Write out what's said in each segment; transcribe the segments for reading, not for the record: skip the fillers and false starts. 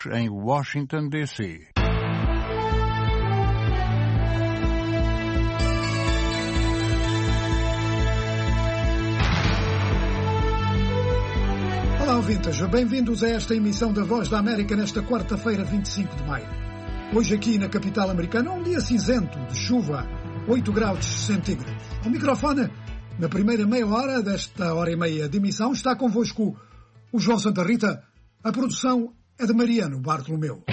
em Washington, D.C. Olá, ouvintes. Bem-vindos a esta emissão da Voz da América nesta quarta-feira, 25 de maio. Hoje aqui na capital americana, um dia cinzento, de chuva, 8 graus centígrados. Ao microfone, na primeira meia hora desta hora e meia de emissão, está convosco o João Santa Rita. A produção é de Mariano Bartolomeu.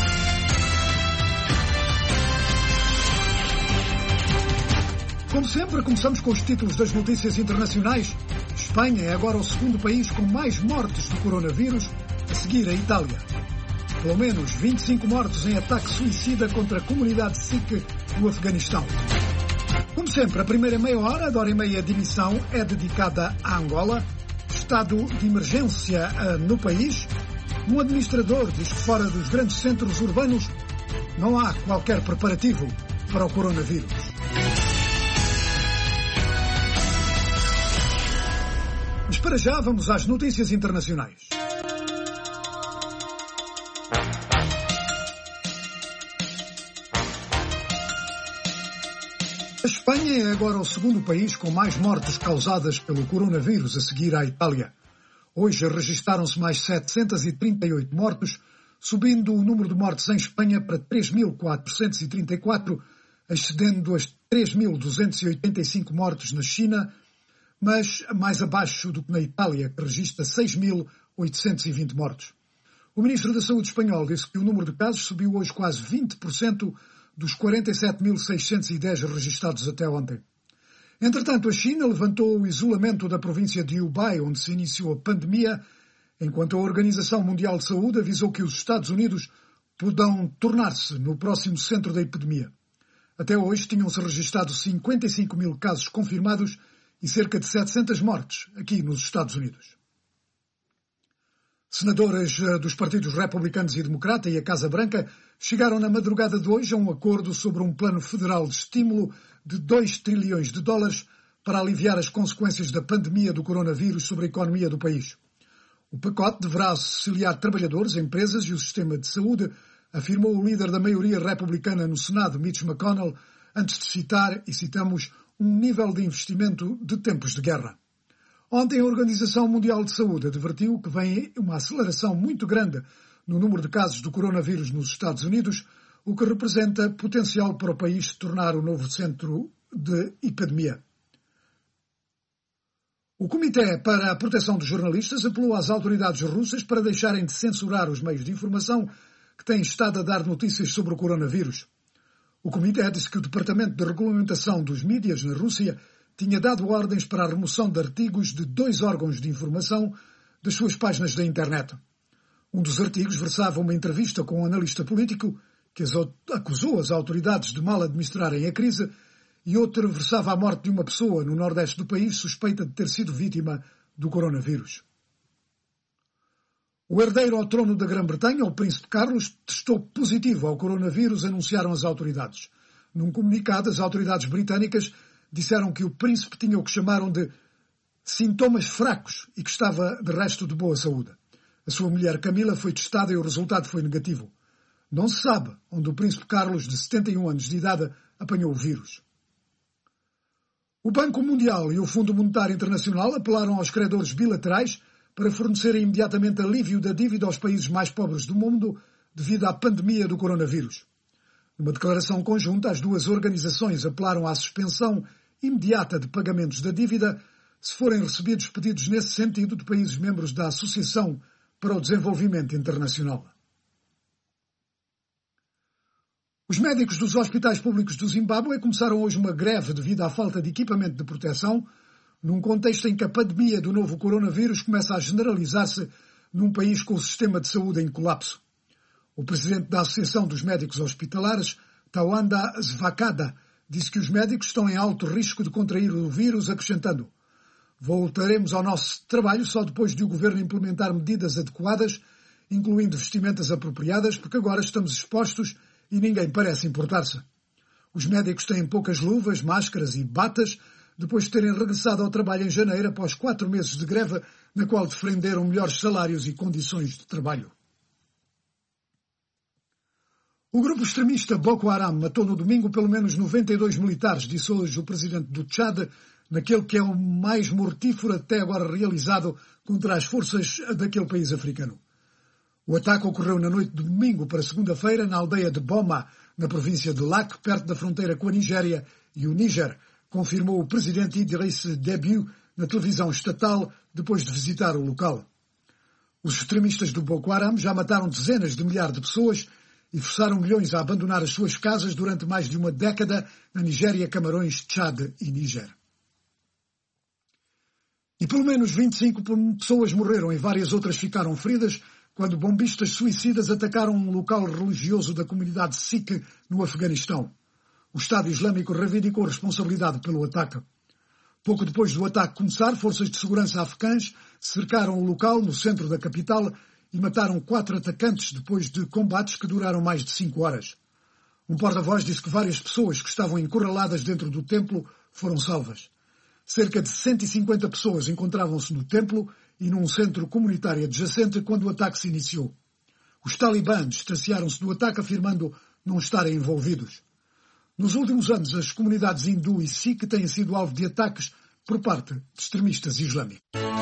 Como sempre, começamos com os títulos das notícias internacionais. Espanha é agora o segundo país com mais mortes do coronavírus, a seguir a Itália. Pelo menos 25 mortos em ataque suicida contra a comunidade Sikh no Afeganistão. Como sempre, a primeira meia hora da hora e meia de emissão é dedicada a Angola. Estado de emergência no país. Um administrador diz que fora dos grandes centros urbanos não há qualquer preparativo para o coronavírus. Mas para já vamos às notícias internacionais. A Espanha é agora o segundo país com mais mortes causadas pelo coronavírus, a seguir à Itália. Hoje registaram-se mais 738 mortos, subindo o número de mortes em Espanha para 3.434, excedendo as 3.285 mortes na China, mas mais abaixo do que na Itália, que registra 6.820 mortos. O Ministro da Saúde espanhol disse que o número de casos subiu hoje quase 20% dos 47.610 registados até ontem. Entretanto, a China levantou o isolamento da província de Hubei, onde se iniciou a pandemia, enquanto a Organização Mundial de Saúde avisou que os Estados Unidos poderão tornar-se no próximo centro da epidemia. Até hoje tinham-se registrado 55 mil casos confirmados e cerca de 700 mortes aqui nos Estados Unidos. Senadores dos partidos republicanos e democrata e a Casa Branca chegaram na madrugada de hoje a um acordo sobre um plano federal de estímulo de 2 trilhões de dólares para aliviar as consequências da pandemia do coronavírus sobre a economia do país. O pacote deverá auxiliar trabalhadores, empresas e o sistema de saúde, afirmou o líder da maioria republicana no Senado, Mitch McConnell, antes de citar, e citamos, um nível de investimento de tempos de guerra. Ontem a Organização Mundial de Saúde advertiu que vem uma aceleração muito grande no número de casos do coronavírus nos Estados Unidos, o que representa potencial para o país se tornar o novo centro de epidemia. O Comitê para a Proteção dos Jornalistas apelou às autoridades russas para deixarem de censurar os meios de informação que têm estado a dar notícias sobre o coronavírus. O Comitê disse que o Departamento de Regulamentação dos Mídias na Rússia tinha dado ordens para a remoção de artigos de 2 órgãos de informação das suas páginas da internet. Um dos artigos versava uma entrevista com um analista político que acusou as autoridades de mal administrarem a crise, e outro versava a morte de uma pessoa no nordeste do país suspeita de ter sido vítima do coronavírus. O herdeiro ao trono da Grã-Bretanha, o príncipe Carlos, testou positivo ao coronavírus, anunciaram as autoridades. Num comunicado, as autoridades britânicas disseram que o príncipe tinha o que chamaram de sintomas fracos e que estava, de resto, de boa saúde. A sua mulher Camila foi testada e o resultado foi negativo. Não se sabe onde o príncipe Carlos, de 71 anos de idade, apanhou o vírus. O Banco Mundial e o Fundo Monetário Internacional apelaram aos credores bilaterais para fornecerem imediatamente alívio da dívida aos países mais pobres do mundo devido à pandemia do coronavírus. Numa declaração conjunta, as duas organizações apelaram à suspensão imediata de pagamentos da dívida se forem recebidos pedidos nesse sentido de países membros da Associação para o Desenvolvimento Internacional. Os médicos dos hospitais públicos do Zimbábue começaram hoje uma greve devido à falta de equipamento de proteção, num contexto em que a pandemia do novo coronavírus começa a generalizar-se num país com o sistema de saúde em colapso. O presidente da Associação dos Médicos Hospitalares, Tawanda Zvakada, disse que os médicos estão em alto risco de contrair o vírus, acrescentando: "Voltaremos ao nosso trabalho só depois de o governo implementar medidas adequadas, incluindo vestimentas apropriadas, porque agora estamos expostos e ninguém parece importar-se. Os médicos têm poucas luvas, máscaras e batas, depois de terem regressado ao trabalho em janeiro após 4 meses de greve, na qual defenderam melhores salários e condições de trabalho." O grupo extremista Boko Haram matou no domingo pelo menos 92 militares, disse hoje o presidente do Tchad, naquele que é o mais mortífero até agora realizado contra as forças daquele país africano. O ataque ocorreu na noite de domingo para segunda-feira na aldeia de Boma, na província de Lac, perto da fronteira com a Nigéria e o Níger, confirmou o presidente Idriss Déby na televisão estatal depois de visitar o local. Os extremistas do Boko Haram já mataram dezenas de milhares de pessoas e forçaram milhões a abandonar as suas casas durante mais de uma década na Nigéria, Camarões, Tchad e Níger. E pelo menos 25 pessoas morreram e várias outras ficaram feridas quando bombistas suicidas atacaram um local religioso da comunidade Sikh no Afeganistão. O Estado Islâmico reivindicou responsabilidade pelo ataque. Pouco depois do ataque começar, forças de segurança afegãs cercaram o local no centro da capital e mataram 4 atacantes depois de combates que duraram mais de 5 horas. Um porta-voz disse que várias pessoas que estavam encurraladas dentro do templo foram salvas. Cerca de 150 pessoas encontravam-se no templo e num centro comunitário adjacente quando o ataque se iniciou. Os talibãs distanciaram-se do ataque afirmando não estarem envolvidos. Nos últimos anos, as comunidades hindu e sikh têm sido alvo de ataques por parte de extremistas islâmicos.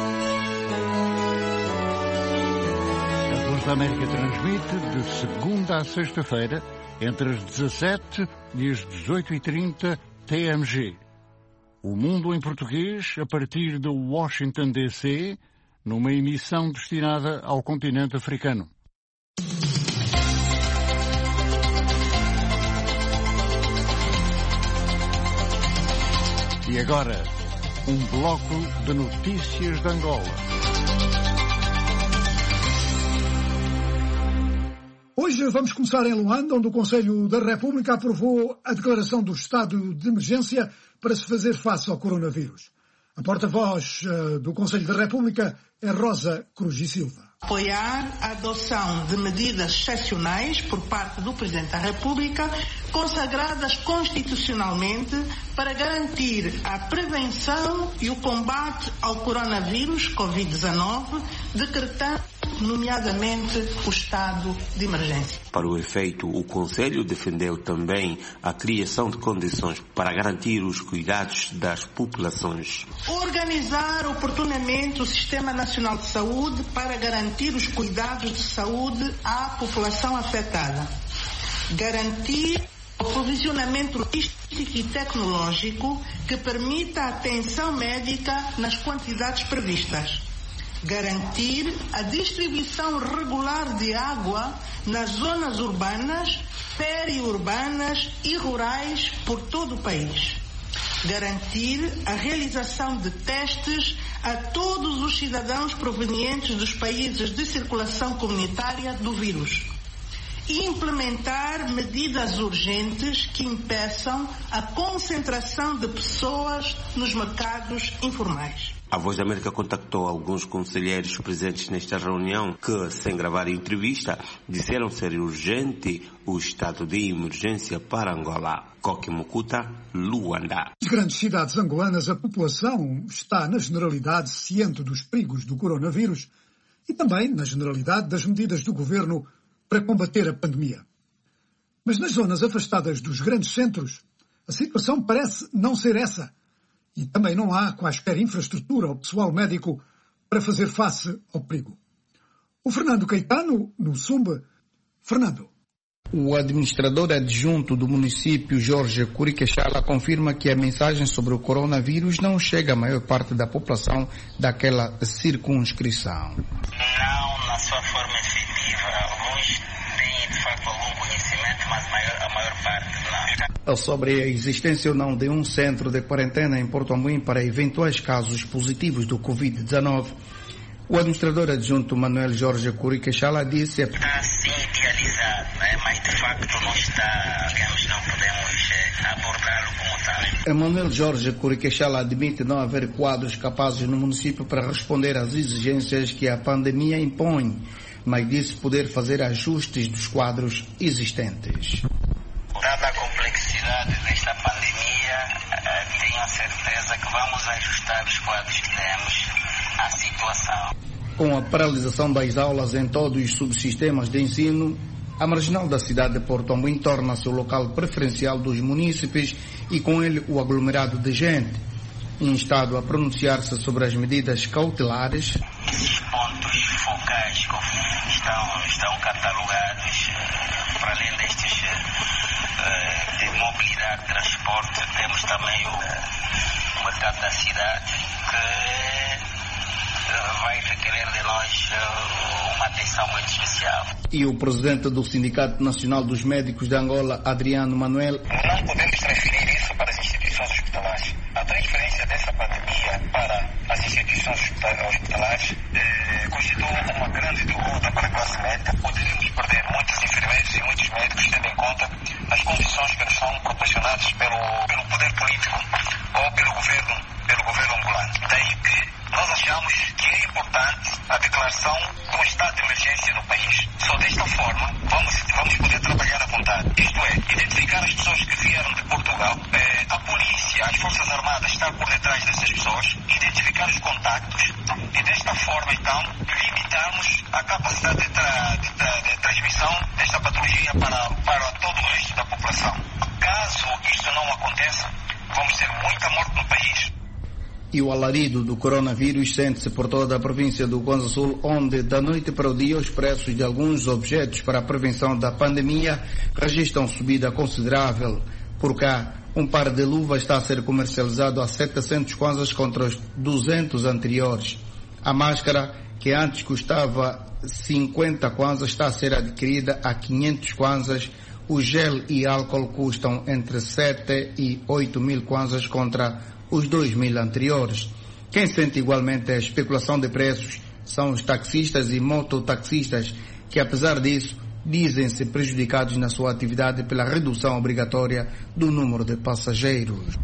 A Voz da América transmite de segunda a sexta-feira, entre as 17 e as 18h30 TMG. O Mundo em Português, a partir de Washington, D.C., numa emissão destinada ao continente africano. E agora, um bloco de notícias de Angola. Hoje vamos começar em Luanda, onde o Conselho da República aprovou a declaração do estado de emergência para se fazer face ao coronavírus. A porta-voz do Conselho da República é Rosa Cruz e Silva. Apoiar a adoção de medidas excepcionais por parte do Presidente da República, consagradas constitucionalmente para garantir a prevenção e o combate ao coronavírus Covid-19, decretando nomeadamente o estado de emergência. Para o efeito, o Conselho defendeu também a criação de condições para garantir os cuidados das populações. Organizar oportunamente o Sistema Nacional de Saúde para garantir os cuidados de saúde à população afetada. Garantir o provisionamento logístico e tecnológico que permita a atenção médica nas quantidades previstas. Garantir a distribuição regular de água nas zonas urbanas, periurbanas e rurais por todo o país. Garantir a realização de testes a todos os cidadãos provenientes dos países de circulação comunitária do vírus. E implementar medidas urgentes que impeçam a concentração de pessoas nos mercados informais. A Voz da América contactou alguns conselheiros presentes nesta reunião que, sem gravar a entrevista, disseram ser urgente o estado de emergência para Angola. Koki Mukuta, Luanda. Nas grandes cidades angolanas, a população está, na generalidade, ciente dos perigos do coronavírus e também, na generalidade, das medidas do governo para combater a pandemia. Mas nas zonas afastadas dos grandes centros, a situação parece não ser essa. E também não há quaisquer infraestrutura ou pessoal médico para fazer face ao perigo. O Fernando Caetano, no Sumbe. Fernando. O administrador adjunto do município, Jorge Curiquechala, confirma que a mensagem sobre o coronavírus não chega à maior parte da população daquela circunscrição. Não na sua forma efetiva. Alguns têm, de facto, algum conhecimento, mas a maior parte não. Sobre a existência ou não de um centro de quarentena em Porto Amorim para eventuais casos positivos do Covid-19, o administrador adjunto Manuel Jorge Curiquechala disse... Está sim idealizado, mas de facto não está, digamos, não podemos abordá-lo como tal. Manuel Jorge Curiquechala admite não haver quadros capazes no município para responder às exigências que a pandemia impõe, mas disse poder fazer ajustes dos quadros existentes. Dada a complexidade desta pandemia, tenho a certeza que vamos ajustar os quadros que temos à situação. Com a paralisação das aulas em todos os subsistemas de ensino, A marginal da cidade de Porto Amboim torna-se o local preferencial dos munícipes e com ele o aglomerado de gente. Instado a pronunciar-se sobre as medidas cautelares. Esses pontos focais estão catalogados. Para além destes de mobilidade, transporte, temos também o mercado da cidade, que vai requerer de nós uma atenção muito especial. E o presidente do Sindicato Nacional dos Médicos de Angola, Adriano Manuel. Não podemos transferir isso para as instituições hospitalares. A transferência dessa pandemia para as instituições hospitalares constitui uma grande derrota para a classe médica. Poderíamos perder muitos enfermeiros e muitos médicos, tendo em conta as condições que nos são proporcionadas pelo poder político ou pelo governo angolano. Daí que nós achamos que é importante a declaração de um estado de emergência no país. Só desta forma vamos poder trabalhar à vontade. Isto é, identificar as pessoas que vieram de Portugal, a polícia, as forças armadas estar por detrás dessas pessoas, identificar os contactos e desta forma então limitarmos a capacidade de transmissão desta patologia para todo o resto da população. Caso isto não aconteça, vamos ter muita morte no país. E o alarido do coronavírus sente-se por toda a província do Kwanza Sul, onde da noite para o dia os preços de alguns objetos para a prevenção da pandemia registram subida considerável. Por cá, um par de luvas está a ser comercializado a 700 kwanzas contra os 200 anteriores. A máscara, que antes custava 50 kwanzas, está a ser adquirida a 500 kwanzas. O gel e álcool custam entre 7 e 8 mil kwanzas contra os 2.000 anteriores. Quem sente igualmente a especulação de preços são os taxistas e mototaxistas, que apesar disso dizem-se prejudicados na sua atividade pela redução obrigatória do número de passageiros.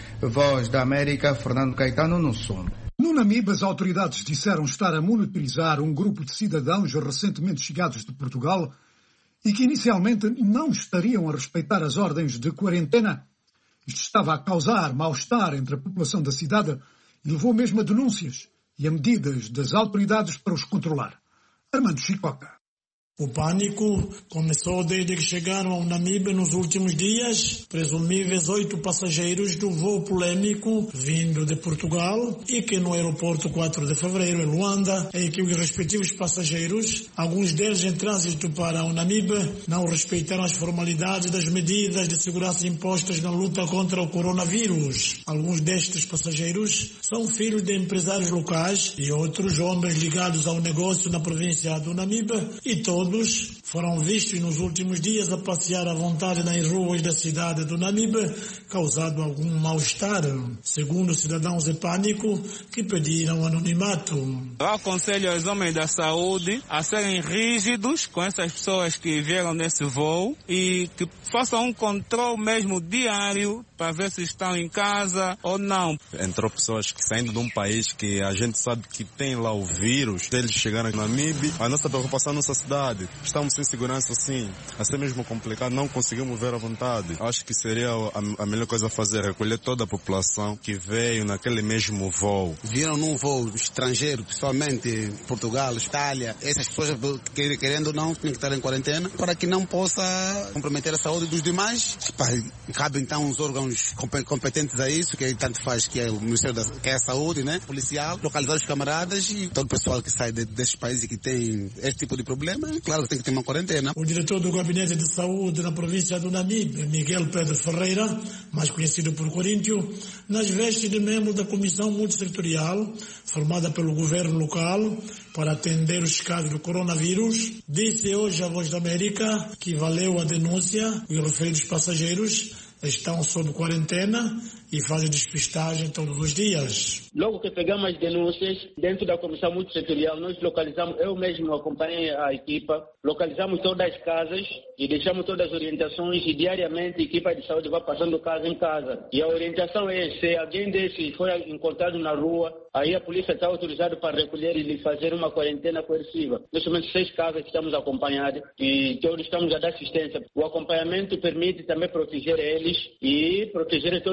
Voz da América, Fernando Caetano, no som. No Namibe, as autoridades disseram estar a monitorizar um grupo de cidadãos recentemente chegados de Portugal e que inicialmente não estariam a respeitar as ordens de quarentena. Isto estava a causar mal-estar entre a população da cidade e levou mesmo a denúncias e a medidas das autoridades para os controlar. Armando Chicoca. O pânico começou desde que chegaram ao Namibe nos últimos dias, presumíveis 8 passageiros do voo polêmico vindo de Portugal e que no aeroporto 4 de fevereiro, em Luanda, em que os respectivos passageiros, alguns deles em trânsito para o Namibe, não respeitaram as formalidades das medidas de segurança impostas na luta contra o coronavírus. Alguns destes passageiros são filhos de empresários locais e outros homens ligados ao negócio na província do Namibe e todos foram vistos nos últimos dias a passear à vontade nas ruas da cidade do Namibe, causado algum mal-estar, segundo cidadãos em pânico que pediram anonimato. Eu aconselho aos homens da saúde a serem rígidos com essas pessoas que vieram nesse voo e que façam um controle mesmo diário para ver se estão em casa ou não. Entrou pessoas que saindo de um país que a gente sabe que tem lá o vírus, eles chegaram no Namibe, a nossa preocupação, a nossa cidade, estamos sem segurança sim, assim mesmo complicado, não conseguimos ver à vontade. Acho que seria a melhor coisa a fazer, recolher toda a população que veio naquele mesmo voo. Viram num voo estrangeiro, principalmente Portugal, Itália, essas pessoas querendo ou não, têm que estar em quarentena para que não possa comprometer a saúde dos demais. Cabe então os órgãos competentes a isso, que tanto faz, que é o Ministério que é a Saúde, né, policial, localizar os camaradas e todo o pessoal que sai desses países que tem esse tipo de problema, claro que tem que ter uma quarentena. O diretor do Gabinete de Saúde na província do Namibe, Miguel Pedro Ferreira, mais conhecido por Coríntio, nas vestes de membro da Comissão Multissetorial, formada pelo governo local para atender os casos do coronavírus, disse hoje à Voz da América que valeu a denúncia e os referidos passageiros estão sob quarentena e fazem despistagem todos os dias. Logo que pegamos as denúncias, dentro da Comissão Multissetorial, nós localizamos, eu mesmo acompanhei a equipa, localizamos todas as casas e deixamos todas as orientações e diariamente a equipa de saúde vai passando casa em casa. E a orientação é, se alguém desse foi encontrado na rua, aí a polícia está autorizada para recolher e lhe fazer uma quarentena coerciva. Neste momento 6 casas que estamos acompanhados e todos estamos a dar assistência. O acompanhamento permite também proteger eles e proteger todos nós.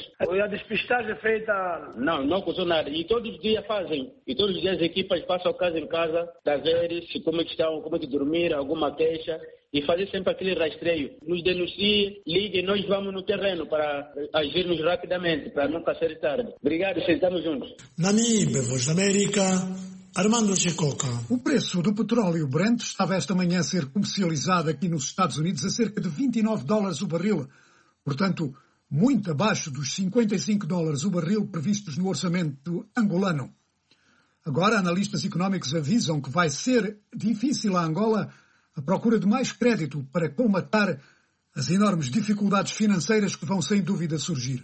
A despistagem é feita, não custou nada. E todos os dias fazem. E todos os dias as equipas passam casa em casa, para ver como é que estão, como é que dormir, alguma queixa. E fazer sempre aquele rastreio. Nos denuncie, ligue, nós vamos no terreno para agirmos rapidamente, para nunca ser tarde. Obrigado, estamos juntos. Namibe, Voz da América, Armando Chicoca. O preço do petróleo Brent estava esta manhã a ser comercializado aqui nos Estados Unidos a cerca de $29 o barril. Portanto, muito abaixo dos $55 o barril previstos no orçamento angolano. Agora, analistas económicos avisam que vai ser difícil a Angola a procura de mais crédito para colmatar as enormes dificuldades financeiras que vão sem dúvida surgir.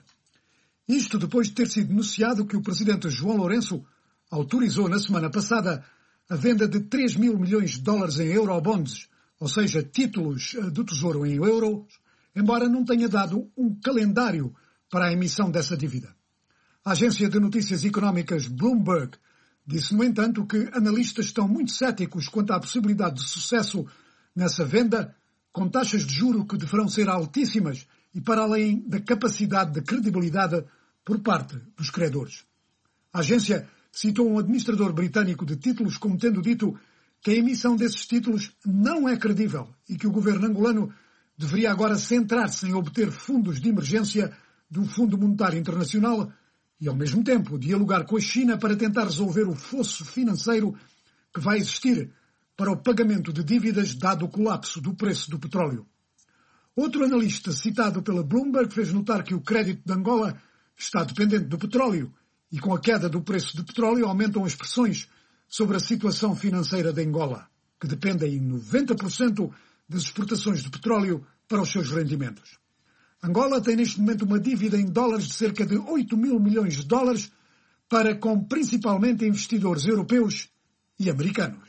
Isto depois de ter sido anunciado que o presidente João Lourenço autorizou na semana passada a venda de 3 mil milhões de dólares em eurobonds, ou seja, títulos do Tesouro em euros, embora não tenha dado um calendário para a emissão dessa dívida. A agência de notícias económicas Bloomberg disse, no entanto, que analistas estão muito céticos quanto à possibilidade de sucesso nessa venda, com taxas de juro que deverão ser altíssimas e para além da capacidade de credibilidade por parte dos credores. A agência citou um administrador britânico de títulos como tendo dito que a emissão desses títulos não é credível e que o governo angolano deveria agora centrar-se em obter fundos de emergência do Fundo Monetário Internacional e, ao mesmo tempo, dialogar com a China para tentar resolver o fosso financeiro que vai existir para o pagamento de dívidas dado o colapso do preço do petróleo. Outro analista citado pela Bloomberg fez notar que o crédito de Angola está dependente do petróleo e com a queda do preço do petróleo aumentam as pressões sobre a situação financeira de Angola, que depende em 90% das exportações de petróleo para os seus rendimentos. Angola tem neste momento uma dívida em dólares de cerca de 8 mil milhões de dólares para com principalmente investidores europeus e americanos.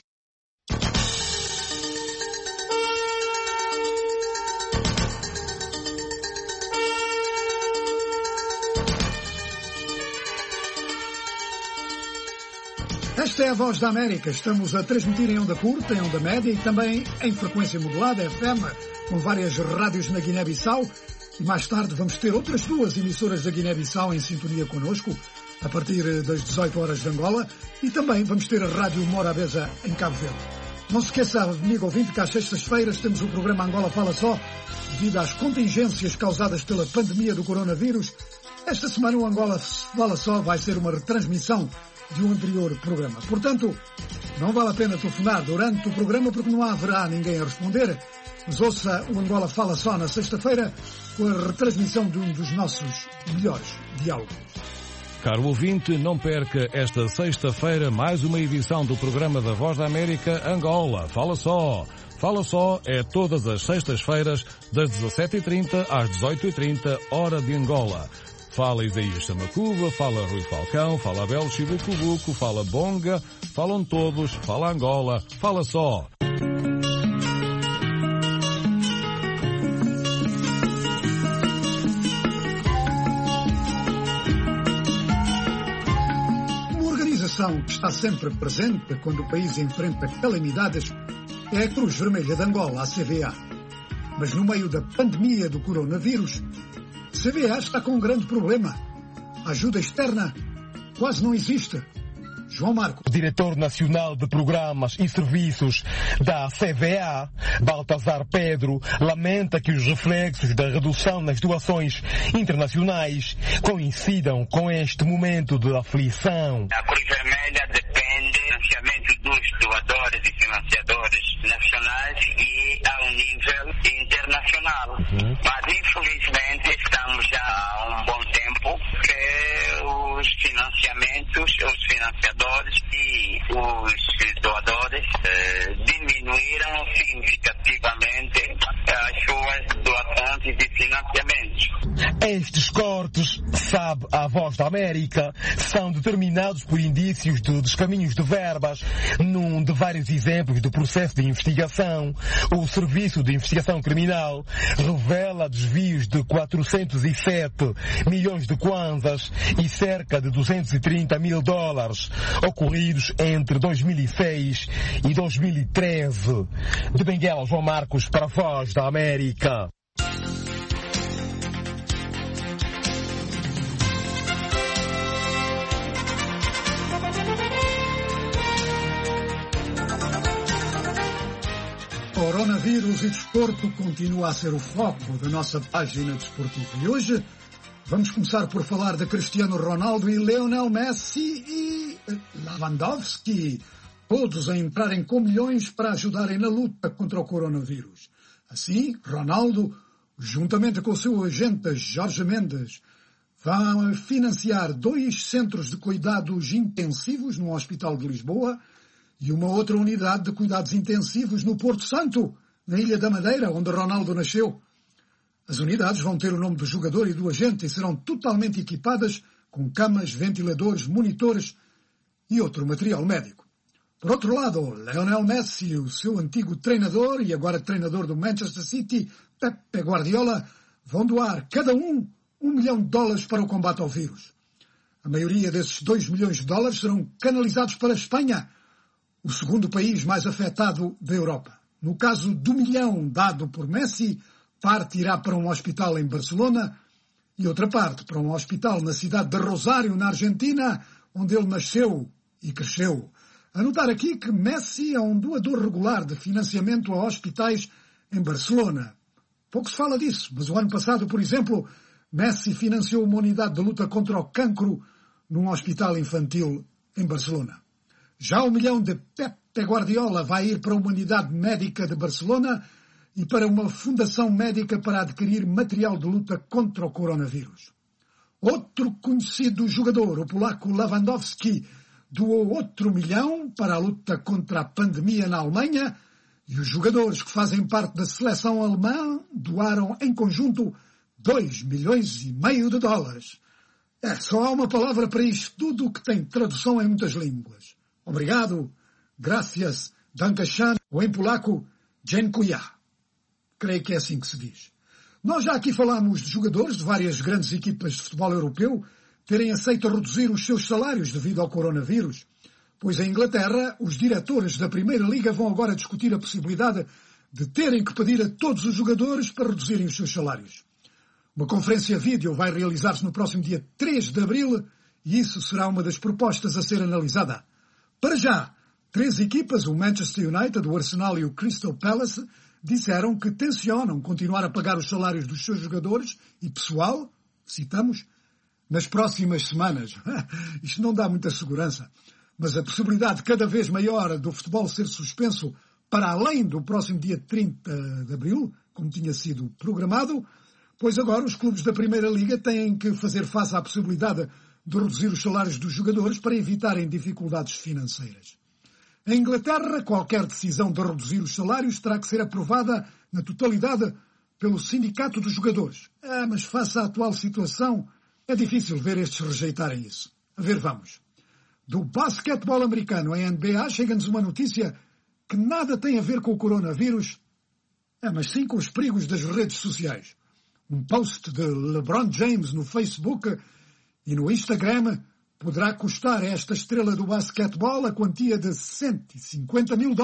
Esta é a Voz da América. Estamos a transmitir em onda curta, em onda média e também em frequência modulada, FM, com várias rádios na Guiné-Bissau. E mais tarde vamos ter outras duas emissoras da Guiné-Bissau em sintonia connosco, a partir das 18 horas de Angola. E também vamos ter a Rádio Morabeza em Cabo Verde. Não se esqueça, amigo ouvinte, que às sextas-feiras temos o programa Angola Fala Só, devido às contingências causadas pela pandemia do coronavírus. Esta semana o Angola Fala Só vai ser uma retransmissão de um anterior programa. Portanto, não vale a pena telefonar durante o programa porque não haverá ninguém a responder. Mas ouça o Angola Fala Só na sexta-feira com a retransmissão de um dos nossos melhores diálogos. Caro ouvinte, não perca esta sexta-feira mais uma edição do programa da Voz da América Angola Fala Só. Fala Só é todas as sextas-feiras das 17h30 às 18h30, hora de Angola. Fala Isaías Samacuba, fala Rui Falcão, fala Abel Chibucubuco, fala Bonga, falam todos, fala Angola, fala só. Uma organização que está sempre presente quando o país enfrenta calamidades é a Cruz Vermelha de Angola, a CVA. Mas no meio da pandemia do coronavírus, a CVA está com um grande problema. A ajuda externa quase não existe. João Marco. O diretor nacional de programas e serviços da CVA, Baltazar Pedro, lamenta que os reflexos da redução nas doações internacionais coincidam com este momento de aflição. A Cruz Vermelha depende do financiamento dos doadores e financiadores nacionais e ao nível internacional. Mas, infelizmente, estamos já há um bom tempo que os financiamentos, os financiadores e os doadores diminuíram significativamente as suas doações e financiamentos. Estes cortes, sabe a Voz da América, são determinados por indícios de descaminhos de verbas. Num de vários exemplos do processo de investigação, o Serviço de Investigação Criminal revela desvios de 407 milhões de kwanzas e cerca de 230 mil dólares ocorridos entre 2006 e 2013. De Benguela, João Marcos para a Voz da América. Coronavírus e desporto continua a ser o foco da nossa página desportiva. E hoje vamos começar por falar de Cristiano Ronaldo e Lionel Messi e Lewandowski, todos a entrarem com milhões para ajudarem na luta contra o coronavírus. Assim, Ronaldo, juntamente com o seu agente Jorge Mendes, vai financiar 2 centros de cuidados intensivos no Hospital de Lisboa e uma outra unidade de cuidados intensivos no Porto Santo, na Ilha da Madeira, onde Ronaldo nasceu. As unidades vão ter o nome do jogador e do agente e serão totalmente equipadas com camas, ventiladores, monitores e outro material médico. Por outro lado, Lionel Messi, o seu antigo treinador e agora treinador do Manchester City, Pep Guardiola, vão doar cada um $1 milhão para o combate ao vírus. A maioria desses $2 milhões serão canalizados para a Espanha, o segundo país mais afetado da Europa. No caso do $1 milhão dado por Messi, parte irá para um hospital em Barcelona e outra parte para um hospital na cidade de Rosário, na Argentina, onde ele nasceu e cresceu. A notar aqui que Messi é um doador regular de financiamento a hospitais em Barcelona. Pouco se fala disso, mas o ano passado, por exemplo, Messi financiou uma unidade de luta contra o cancro num hospital infantil em Barcelona. Já $1 milhão de Pep Guardiola vai ir para uma unidade médica de Barcelona e para uma fundação médica para adquirir material de luta contra o coronavírus. Outro conhecido jogador, o polaco Lewandowski, doou outro $1 milhão para a luta contra a pandemia na Alemanha e os jogadores que fazem parte da seleção alemã doaram em conjunto $2,5 milhões. Só há uma palavra para isto tudo que tem tradução em muitas línguas. Obrigado, gracias, dankeschön, ou em polaco, dziękuję. Creio que é assim que se diz. Nós já aqui falámos de jogadores de várias grandes equipas de futebol europeu terem aceito reduzir os seus salários devido ao coronavírus, pois em Inglaterra os diretores da Primeira Liga vão agora discutir a possibilidade de terem que pedir a todos os jogadores para reduzirem os seus salários. Uma conferência vídeo vai realizar-se no próximo dia 3 de abril e isso será uma das propostas a ser analisada. Para já, 3 equipas, o Manchester United, o Arsenal e o Crystal Palace, disseram que tencionam continuar a pagar os salários dos seus jogadores e pessoal, citamos, nas próximas semanas. Isto não dá muita segurança, mas a possibilidade cada vez maior do futebol ser suspenso para além do próximo dia 30 de abril, como tinha sido programado, pois agora os clubes da Primeira Liga têm que fazer face à possibilidade de reduzir os salários dos jogadores para evitarem dificuldades financeiras. Em Inglaterra, qualquer decisão de reduzir os salários terá que ser aprovada na totalidade pelo Sindicato dos Jogadores. Mas face à atual situação, é difícil ver estes rejeitarem isso. A ver, vamos. Do basquetebol americano em NBA chega-nos uma notícia que nada tem a ver com o coronavírus, mas sim com os perigos das redes sociais. Um post de LeBron James no Facebook e no Instagram poderá custar a esta estrela do basquetebol a quantia de $150 mil.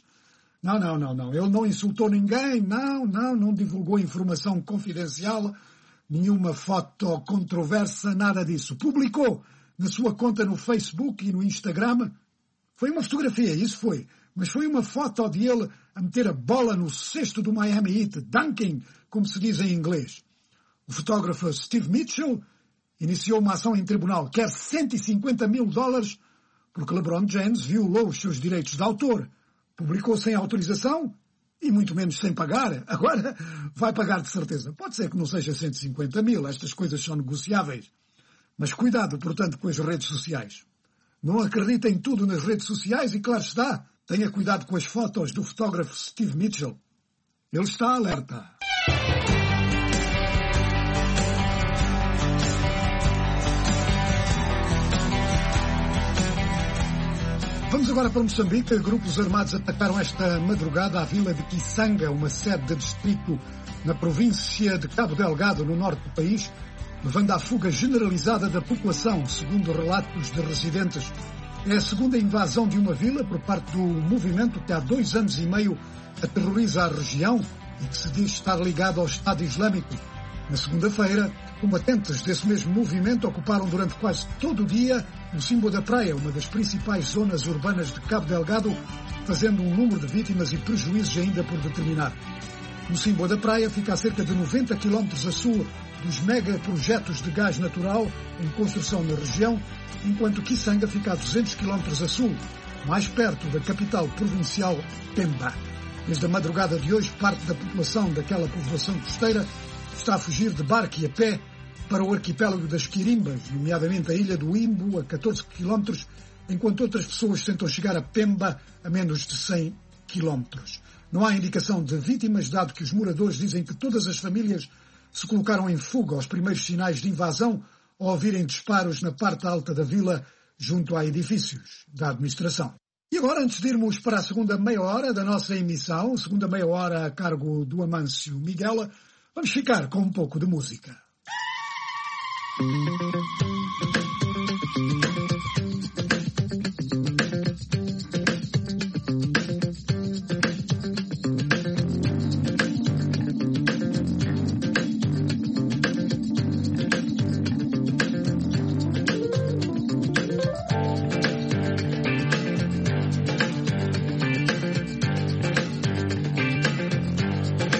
Não. Ele não insultou ninguém, não divulgou informação confidencial, nenhuma foto controversa, nada disso. Publicou na sua conta no Facebook e no Instagram. Foi uma fotografia, isso foi. Mas foi uma foto de ele a meter a bola no cesto do Miami Heat, dunking, como se diz em inglês. O fotógrafo Steve Mitchell iniciou uma ação em tribunal, quer $150 mil, porque LeBron James violou os seus direitos de autor. Publicou sem autorização e muito menos sem pagar. Agora vai pagar de certeza. Pode ser que não seja 150 mil, estas coisas são negociáveis. Mas cuidado, portanto, com as redes sociais. Não acredita em tudo nas redes sociais e, claro está, tenha cuidado com as fotos do fotógrafo Steve Mitchell. Ele está alerta. Vamos agora para Moçambique. Grupos armados atacaram esta madrugada a vila de Kisanga, uma sede de distrito na província de Cabo Delgado, no norte do país, levando à fuga generalizada da população, segundo relatos de residentes. É a segunda invasão de uma vila por parte do movimento que há 2 anos e meio aterroriza a região e que se diz estar ligado ao Estado Islâmico. Na segunda-feira, combatentes desse mesmo movimento ocuparam durante quase todo o dia o Simbo da Praia, uma das principais zonas urbanas de Cabo Delgado, fazendo um número de vítimas e prejuízos ainda por determinar. O Simbo da Praia fica a cerca de 90 km a sul dos megaprojetos de gás natural em construção na região, enquanto Kisanga fica a 200 km a sul, mais perto da capital provincial, Pemba. Desde a madrugada de hoje, parte da população daquela povoação costeira está a fugir de barco e a pé para o arquipélago das Quirimbas, nomeadamente a ilha do Imbo, a 14 km, enquanto outras pessoas tentam chegar a Pemba a menos de 100 km. Não há indicação de vítimas, dado que os moradores dizem que todas as famílias se colocaram em fuga aos primeiros sinais de invasão ao ouvirem disparos na parte alta da vila, junto a edifícios da administração. E agora, antes de irmos para a segunda meia hora da nossa emissão, segunda meia hora a cargo do Amâncio Miguel, vamos ficar com um pouco de música.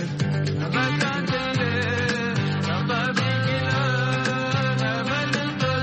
I'm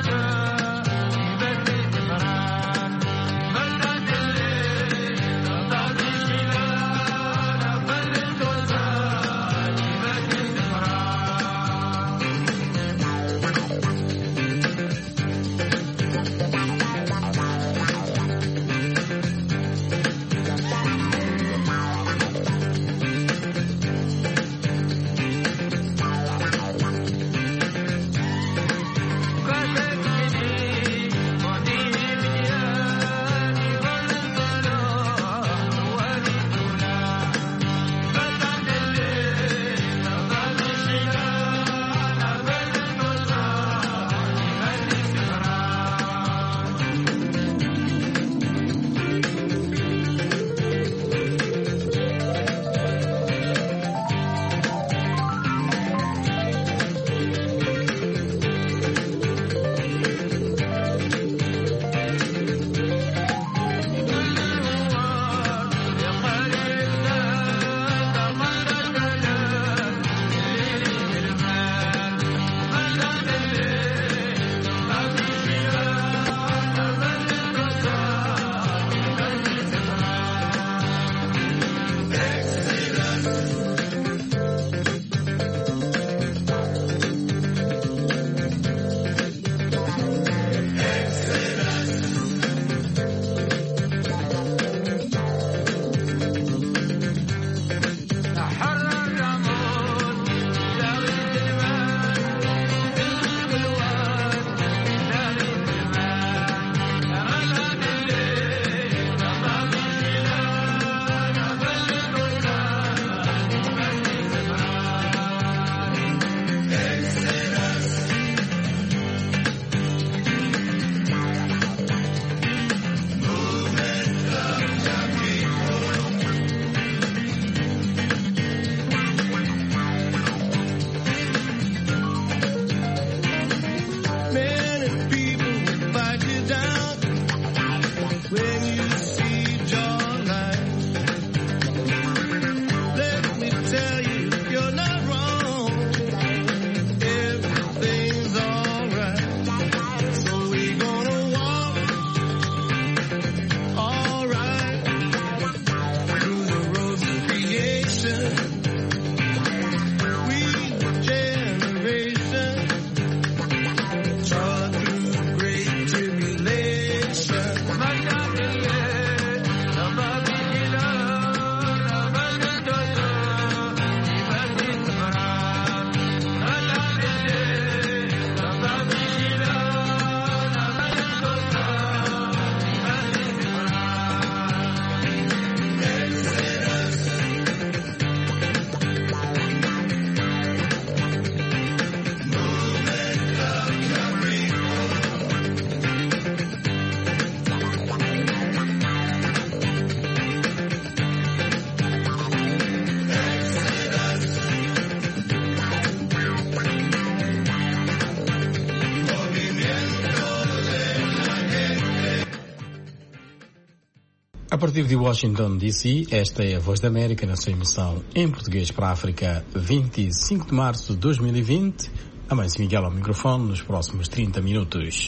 A partir de Washington, D.C., esta é a Voz da América na sua emissão em português para a África, 25 de março de 2020. Amancio Miguel ao microfone nos próximos 30 minutos.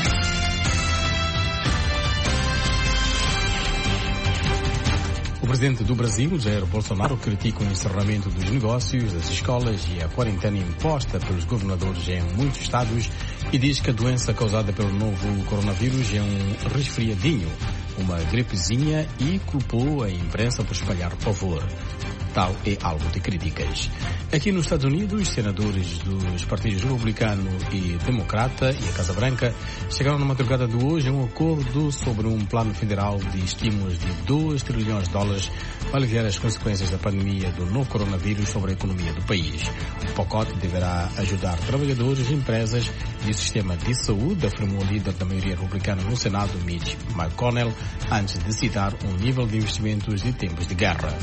O presidente do Brasil, Jair Bolsonaro, critica o encerramento dos negócios, das escolas e a quarentena imposta pelos governadores em muitos estados e diz que a doença causada pelo novo coronavírus é um resfriadinho, uma gripezinha, e culpou a imprensa por espalhar pavor. Tal é alvo de críticas. Aqui nos Estados Unidos, senadores dos partidos republicano e democrata e a Casa Branca chegaram na madrugada de hoje a um acordo sobre um plano federal de estímulos de $2 trilhões para aliviar as consequências da pandemia do novo coronavírus sobre a economia do país. O pacote deverá ajudar trabalhadores, empresas e o sistema de saúde, afirmou o líder da maioria republicana no Senado, Mitch McConnell, antes de citar um nível de investimentos de tempos de guerra.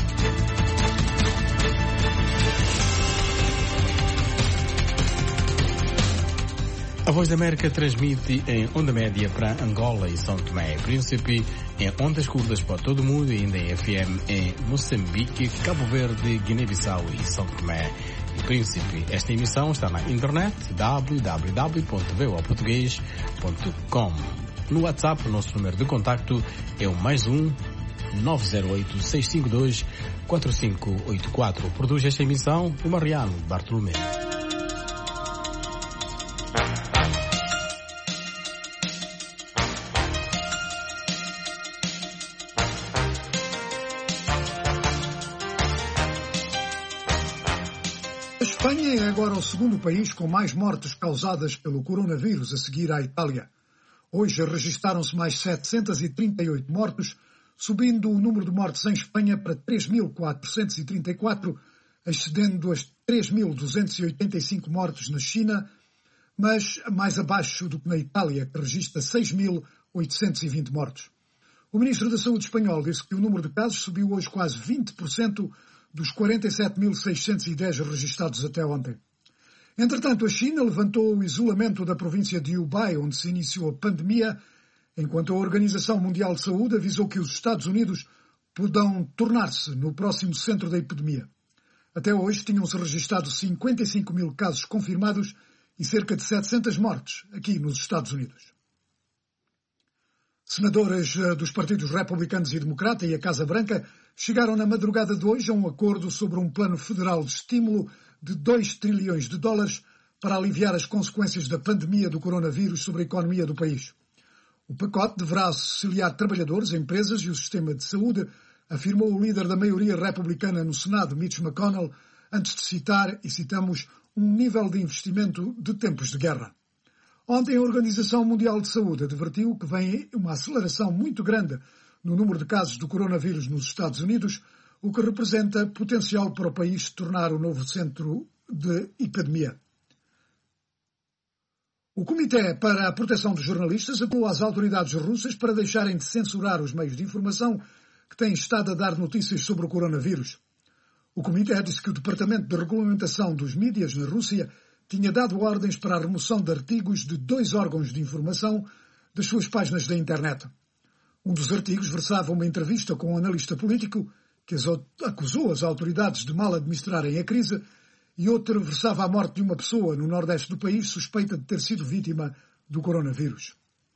A Voz da América transmite em onda média para Angola e São Tomé e Príncipe, em ondas curtas para todo o mundo e ainda em FM em Moçambique, Cabo Verde, Guiné-Bissau e São Tomé e Príncipe. Esta emissão está na internet www.voaportugues.com. No WhatsApp, o nosso número de contacto é o +1 908 652 4584. Produz esta emissão o Mariano Bartolomeu. A Espanha é agora o segundo país com mais mortes causadas pelo coronavírus, a seguir à Itália. Hoje registaram-se mais 738 mortos, subindo o número de mortes em Espanha para 3.434, excedendo as 3.285 mortes na China, mas mais abaixo do que na Itália, que registra 6.820 mortos. O Ministro da Saúde espanhol disse que o número de casos subiu hoje quase 20% dos 47.610 registados até ontem. Entretanto, a China levantou o isolamento da província de Hubei, onde se iniciou a pandemia, enquanto a Organização Mundial de Saúde avisou que os Estados Unidos poderão tornar-se no próximo centro da epidemia. Até hoje tinham-se registrado 55 mil casos confirmados e cerca de 700 mortes aqui nos Estados Unidos. Senadores dos partidos republicanos e democrata e a Casa Branca chegaram na madrugada de hoje a um acordo sobre um plano federal de estímulo de $2 trilhões para aliviar as consequências da pandemia do coronavírus sobre a economia do país. O pacote deverá auxiliar trabalhadores, empresas e o sistema de saúde, afirmou o líder da maioria republicana no Senado, Mitch McConnell, antes de citar, e citamos, um nível de investimento de tempos de guerra. Ontem a Organização Mundial de Saúde advertiu que vem uma aceleração muito grande no número de casos do coronavírus nos Estados Unidos, o que representa potencial para o país se tornar o novo centro de epidemia. O Comitê para a Proteção dos Jornalistas apelou às autoridades russas para deixarem de censurar os meios de informação que têm estado a dar notícias sobre o coronavírus. O Comitê disse que o Departamento de Regulamentação dos Mídias na Rússia tinha dado ordens para a remoção de artigos de 2 órgãos de informação das suas páginas da internet. Um dos artigos versava uma entrevista com um analista político que acusou as autoridades de mal administrarem a crise, e outro versava a morte de uma pessoa no nordeste do país suspeita de ter sido vítima do coronavírus.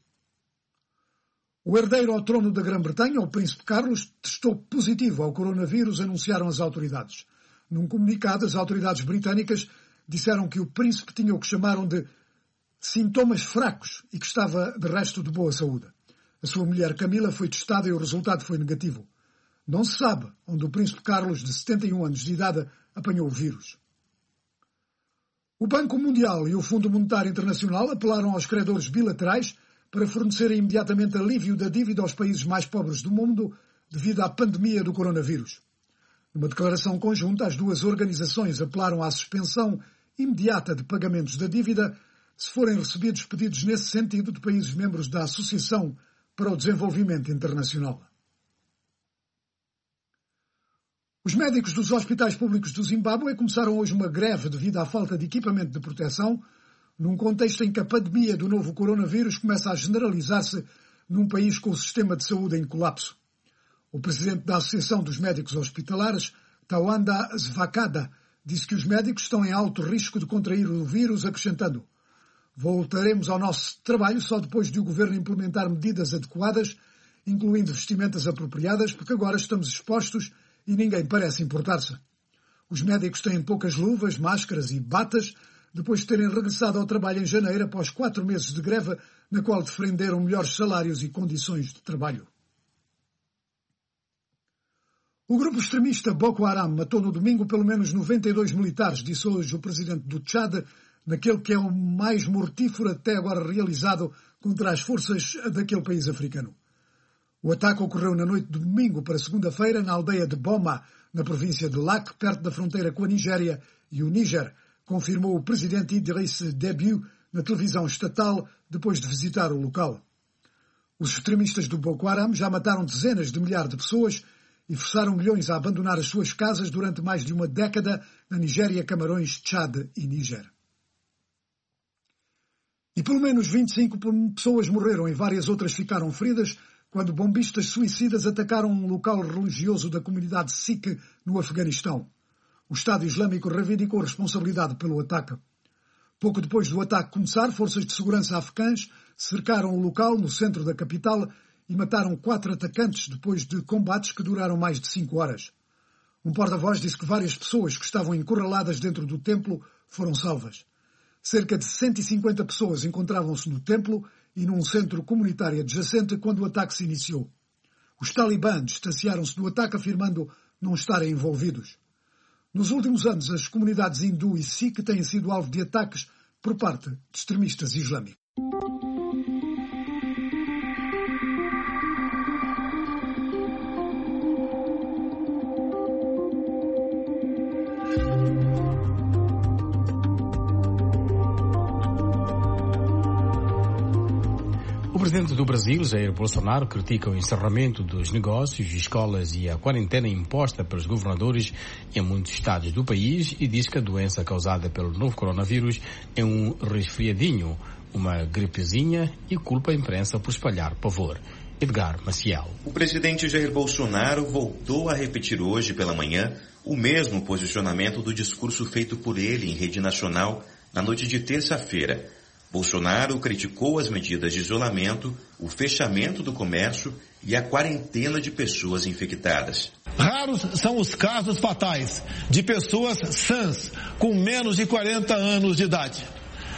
O herdeiro ao trono da Grã-Bretanha, o Príncipe Carlos, testou positivo ao coronavírus, anunciaram as autoridades. Num comunicado, as autoridades britânicas disseram que o príncipe tinha o que chamaram de sintomas fracos e que estava, de resto, de boa saúde. A sua mulher Camila foi testada e o resultado foi negativo. Não se sabe onde o Príncipe Carlos, de 71 anos de idade, apanhou o vírus. O Banco Mundial e o Fundo Monetário Internacional apelaram aos credores bilaterais para fornecerem imediatamente alívio da dívida aos países mais pobres do mundo devido à pandemia do coronavírus. Numa declaração conjunta, as duas organizações apelaram à suspensão imediata de pagamentos da dívida se forem recebidos pedidos nesse sentido de países membros da Associação para o Desenvolvimento Internacional. Os médicos dos hospitais públicos do Zimbábue começaram hoje uma greve devido à falta de equipamento de proteção, num contexto em que a pandemia do novo coronavírus começa a generalizar-se num país com o sistema de saúde em colapso. O presidente da Associação dos Médicos Hospitalares, Tawanda Zvakada, disse que os médicos estão em alto risco de contrair o vírus, acrescentando: voltaremos ao nosso trabalho só depois de o governo implementar medidas adequadas, incluindo vestimentas apropriadas, porque agora estamos expostos e ninguém parece importar-se. Os médicos têm poucas luvas, máscaras e batas, depois de terem regressado ao trabalho em janeiro após 4 meses de greve, na qual defenderam melhores salários e condições de trabalho. O grupo extremista Boko Haram matou no domingo pelo menos 92 militares, disse hoje o presidente do Tchad, naquele que é o mais mortífero até agora realizado contra as forças daquele país africano. O ataque ocorreu na noite de domingo para segunda-feira na aldeia de Boma, na província de Lak, perto da fronteira com a Nigéria e o Níger, confirmou o presidente Idriss Déby na televisão estatal depois de visitar o local. Os extremistas do Boko Haram já mataram dezenas de milhares de pessoas e forçaram milhões a abandonar as suas casas durante mais de uma década na Nigéria, Camarões, Tchad e Níger. E pelo menos 25 pessoas morreram e várias outras ficaram feridas quando bombistas suicidas atacaram um local religioso da comunidade Sikh no Afeganistão. O Estado Islâmico reivindicou responsabilidade pelo ataque. Pouco depois do ataque começar, forças de segurança afegãs cercaram o local no centro da capital e mataram 4 atacantes depois de combates que duraram mais de 5 horas. Um porta-voz disse que várias pessoas que estavam encurraladas dentro do templo foram salvas. Cerca de 150 pessoas encontravam-se no templo e num centro comunitário adjacente quando o ataque se iniciou. Os talibãs distanciaram-se do ataque afirmando não estarem envolvidos. Nos últimos anos, as comunidades hindu e sikh têm sido alvo de ataques por parte de extremistas islâmicos. O presidente do Brasil, Jair Bolsonaro, critica o encerramento dos negócios, escolas e a quarentena imposta pelos governadores em muitos estados do país e diz que a doença causada pelo novo coronavírus é um resfriadinho, uma gripezinha e culpa a imprensa por espalhar pavor. Edgar Maciel. O presidente Jair Bolsonaro voltou a repetir hoje pela manhã o mesmo posicionamento do discurso feito por ele em rede nacional na noite de terça-feira. Bolsonaro criticou as medidas de isolamento, o fechamento do comércio e a quarentena de pessoas infectadas. Raros são os casos fatais de pessoas sãs com menos de 40 anos de idade.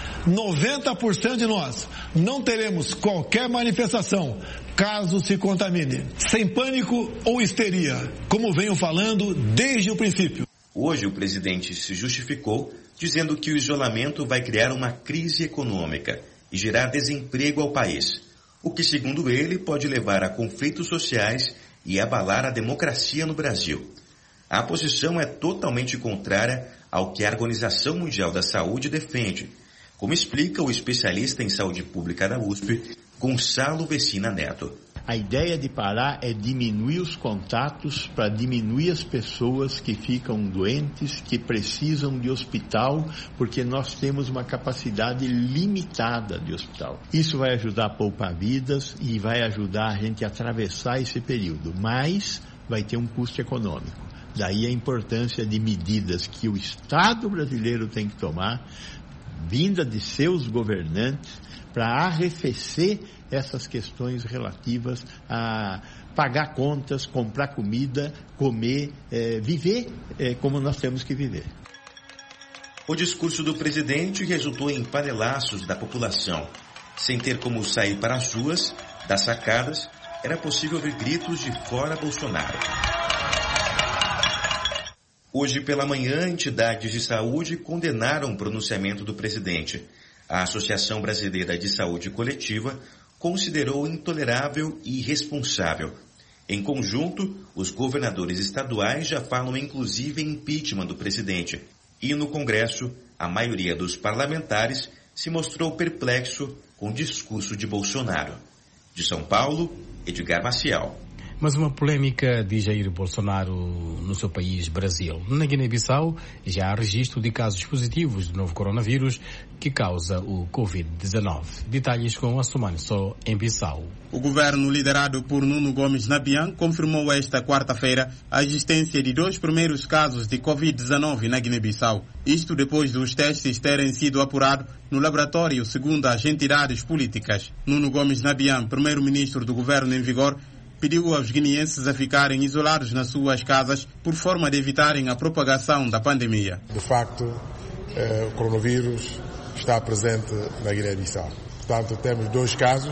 90% de nós não teremos qualquer manifestação caso se contamine, sem pânico ou histeria, como venho falando desde o princípio. Hoje o presidente se justificou dizendo que o isolamento vai criar uma crise econômica e gerar desemprego ao país, o que, segundo ele, pode levar a conflitos sociais e abalar a democracia no Brasil. A posição é totalmente contrária ao que a Organização Mundial da Saúde defende, como explica o especialista em saúde pública da USP, Gonçalo Vecina Neto. A ideia de parar é diminuir os contatos para diminuir as pessoas que ficam doentes, que precisam de hospital, porque nós temos uma capacidade limitada de hospital. Isso vai ajudar a poupar vidas e vai ajudar a gente a atravessar esse período, mas vai ter um custo econômico. Daí a importância de medidas que o Estado brasileiro tem que tomar, vinda de seus governantes, para arrefecer essas questões relativas a pagar contas, comprar comida, comer, viver como nós temos que viver. O discurso do presidente resultou em panelaços da população. Sem ter como sair para as ruas, das sacadas, era possível ouvir gritos de fora Bolsonaro. Hoje pela manhã, entidades de saúde condenaram o pronunciamento do presidente. A Associação Brasileira de Saúde Coletiva considerou intolerável e irresponsável. Em conjunto, os governadores estaduais já falam inclusive em impeachment do presidente. E no Congresso, a maioria dos parlamentares se mostrou perplexo com o discurso de Bolsonaro. De São Paulo, Edgar Maciel. Mas uma polêmica de Jair Bolsonaro no seu país, Brasil. Na Guiné-Bissau já há registro de casos positivos do novo coronavírus que causa o Covid-19. Detalhes com Assumani Só em Bissau. O governo liderado por Nuno Gomes Nabian confirmou esta quarta-feira a existência de 2 primeiros casos de Covid-19 na Guiné-Bissau. Isto depois dos testes terem sido apurados no laboratório, segundo as entidades políticas. Nuno Gomes Nabian, primeiro-ministro do governo em vigor, pediu aos guineenses a ficarem isolados nas suas casas por forma de evitarem a propagação da pandemia. De facto, o coronavírus está presente na Guiné-Bissau. Portanto, temos 2 casos.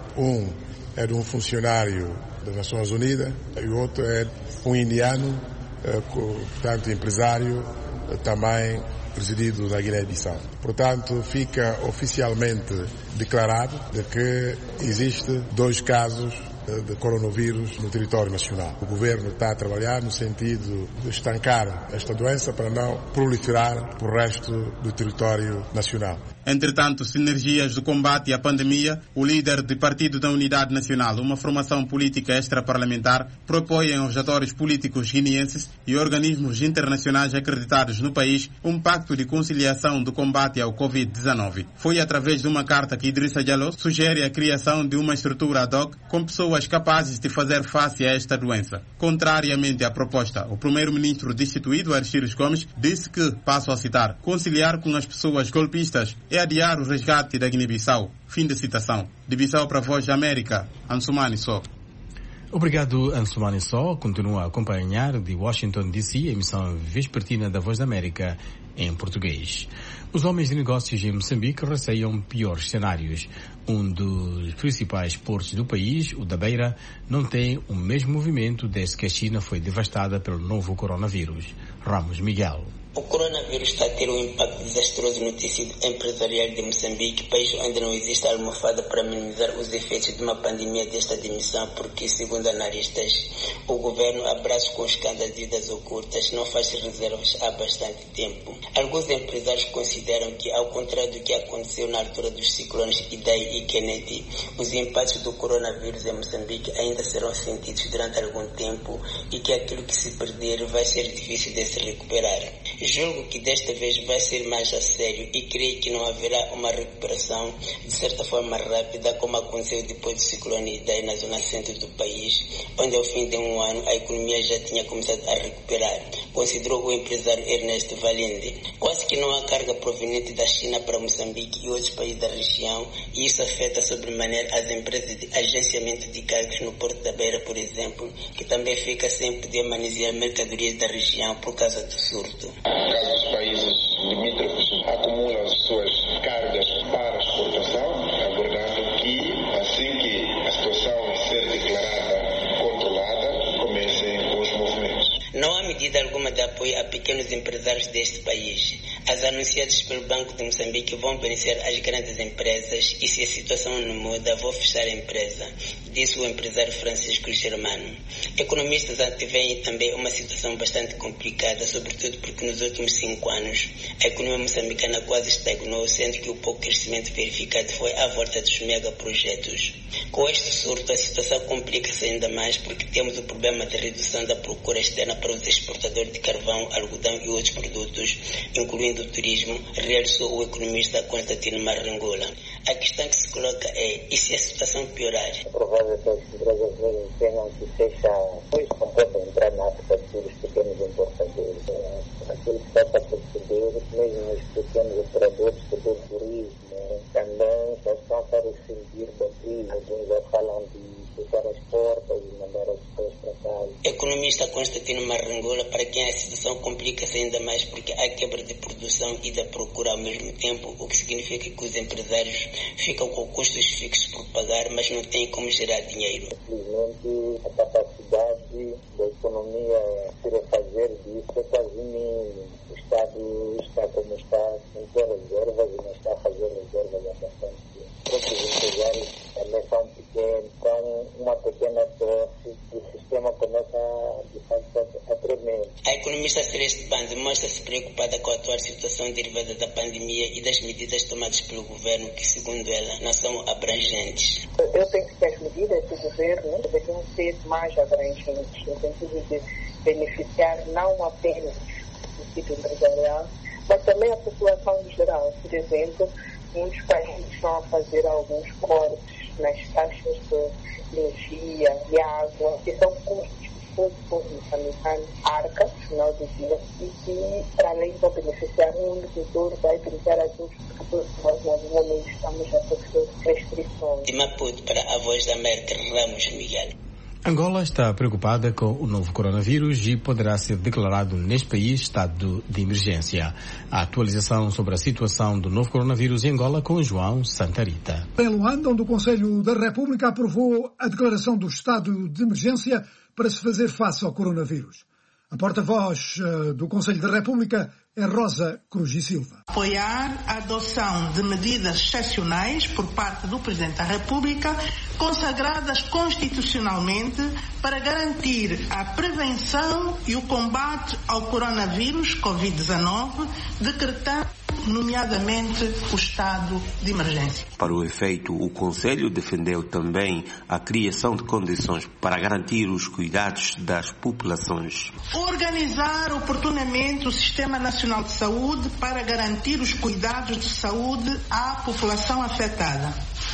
Um é de um funcionário das Nações Unidas e o outro é um indiano, portanto, empresário, também residido na Guiné-Bissau. Portanto, fica oficialmente declarado de que existe 2 casos de coronavírus no território nacional. O governo está a trabalhar no sentido de estancar esta doença para não proliferar para o resto do território nacional. Entretanto, sinergias do combate à pandemia, o líder do Partido da Unidade Nacional, uma formação política extraparlamentar, propõe aos atores políticos guineenses e organismos internacionais acreditados no país um pacto de conciliação do combate ao Covid-19. Foi através de uma carta que Idrissa Diallo sugere a criação de uma estrutura ad hoc com pessoas capazes de fazer face a esta doença. Contrariamente à proposta, o primeiro-ministro destituído, Archírios Gomes, disse que, passo a citar, conciliar com as pessoas golpistas é adiar o resgate da Guiné-Bissau. Fim de citação. De Bissau para a Voz da América, Ansumani Só. Obrigado, Ansumani Só. Continua a acompanhar de Washington, D.C., a emissão vespertina da Voz da América em português. Os homens de negócios em Moçambique receiam piores cenários. Um dos principais portos do país, o da Beira, não tem o mesmo movimento desde que a China foi devastada pelo novo coronavírus. Ramos Miguel. O coronavírus está a ter um impacto desastroso no tecido empresarial de Moçambique, país onde não existe almofada para minimizar os efeitos de uma pandemia desta dimensão, porque, segundo analistas, o governo, a braço com escândalos de vidas ocultas, não faz reservas há bastante tempo. Alguns empresários consideram que, ao contrário do que aconteceu na altura dos ciclones Idai e Kennedy, os impactos do coronavírus em Moçambique ainda serão sentidos durante algum tempo e que aquilo que se perder vai ser difícil de se recuperar. Julgo que desta vez vai ser mais a sério e creio que não haverá uma recuperação de certa forma rápida como aconteceu depois do ciclone Idai na zona centro do país, onde ao fim de um ano a economia já tinha começado a recuperar, considerou o empresário Ernesto Valinde. Quase que não há carga proveniente da China para Moçambique e outros países da região, e isso afeta sobremaneira as empresas de agenciamento de cargas no Porto da Beira, por exemplo, que também fica sem poder manusear mercadorias da região por causa do surto. Caso os países limítrofes acumulam as suas cargas para exportação, aguardando que, assim que a situação ser declarada controlada, comecem os movimentos. Não há medida alguma de apoio a pequenos empresários deste país. As anunciadas pelo Banco de Moçambique vão beneficiar as grandes empresas e, se a situação não muda, vou fechar a empresa, disse o empresário Francisco Germano. Economistas antevêem também uma situação bastante complicada, sobretudo porque nos últimos 5 anos a economia moçambicana quase estagnou, sendo que o pouco crescimento verificado foi à volta dos megaprojetos. Com este surto, a situação complica-se ainda mais porque temos o problema da redução da procura externa para os exportadores de carvão, algodão e outros produtos, incluindo o turismo, realçou o economista Constantino Marrangola. A questão que se coloca é, e se a situação piorar? É provável que as empresas mesmo tenham que fechar, pois não podem entrar na África dos pequenos importadores. Aquilo que está a perceber, mesmo os pequenos operadores do turismo também já estão a ressentir da crise. Alguns já falam de fechar as portas e mandar as pessoas para casa. Economista Constantino Marrangola, para quem a situação complica-se ainda mais porque há quebra de produção e da procura ao mesmo tempo, o que significa que os empresários ficam com custos fixos por pagar, mas não têm como gerar dinheiro. Infelizmente, a capacidade da economia se refazer disso é quase mínima. O Estado está como está, sem ter reservas e não está a fazer reservas há bastante tempo. Os empresários também são pequenos, com uma pequena tosse, o sistema começa de facto a tremer. A economista Celeste Band mostra-se preocupada preocupada com a atual situação derivada da pandemia e das medidas tomadas pelo governo, que, segundo ela, não são abrangentes. Eu penso que as medidas do governo deveriam ser mais abrangentes, no sentido de beneficiar não apenas o sítio empresarial, mas também a população em geral. Por exemplo, muitos países estão a fazer alguns cortes nas taxas de energia e água, que são custos que o público americano arca no final do dia e que, para além de beneficiar um agricultor, vai beneficiar a todos, porque nós, em algum momento, estamos a sofrer restrições. De Maputo, para a Voz da América, Ramos Miguel. Angola está preocupada com o novo coronavírus e poderá ser declarado neste país estado de emergência. A atualização sobre a situação do novo coronavírus em Angola com João Santarita. Em Luanda, onde o Conselho da República aprovou a declaração do estado de emergência para se fazer face ao coronavírus. A porta-voz do Conselho da República é Rosa Cruz e Silva. Apoiar a adoção de medidas excepcionais por parte do Presidente da República, consagradas constitucionalmente para garantir a prevenção e o combate ao coronavírus Covid-19, decretando nomeadamente o estado de emergência. Para o efeito, o Conselho defendeu também a criação de condições para garantir os cuidados das populações. Organizar oportunamente o Sistema Nacional de Saúde para garantir os cuidados de saúde à população afetada.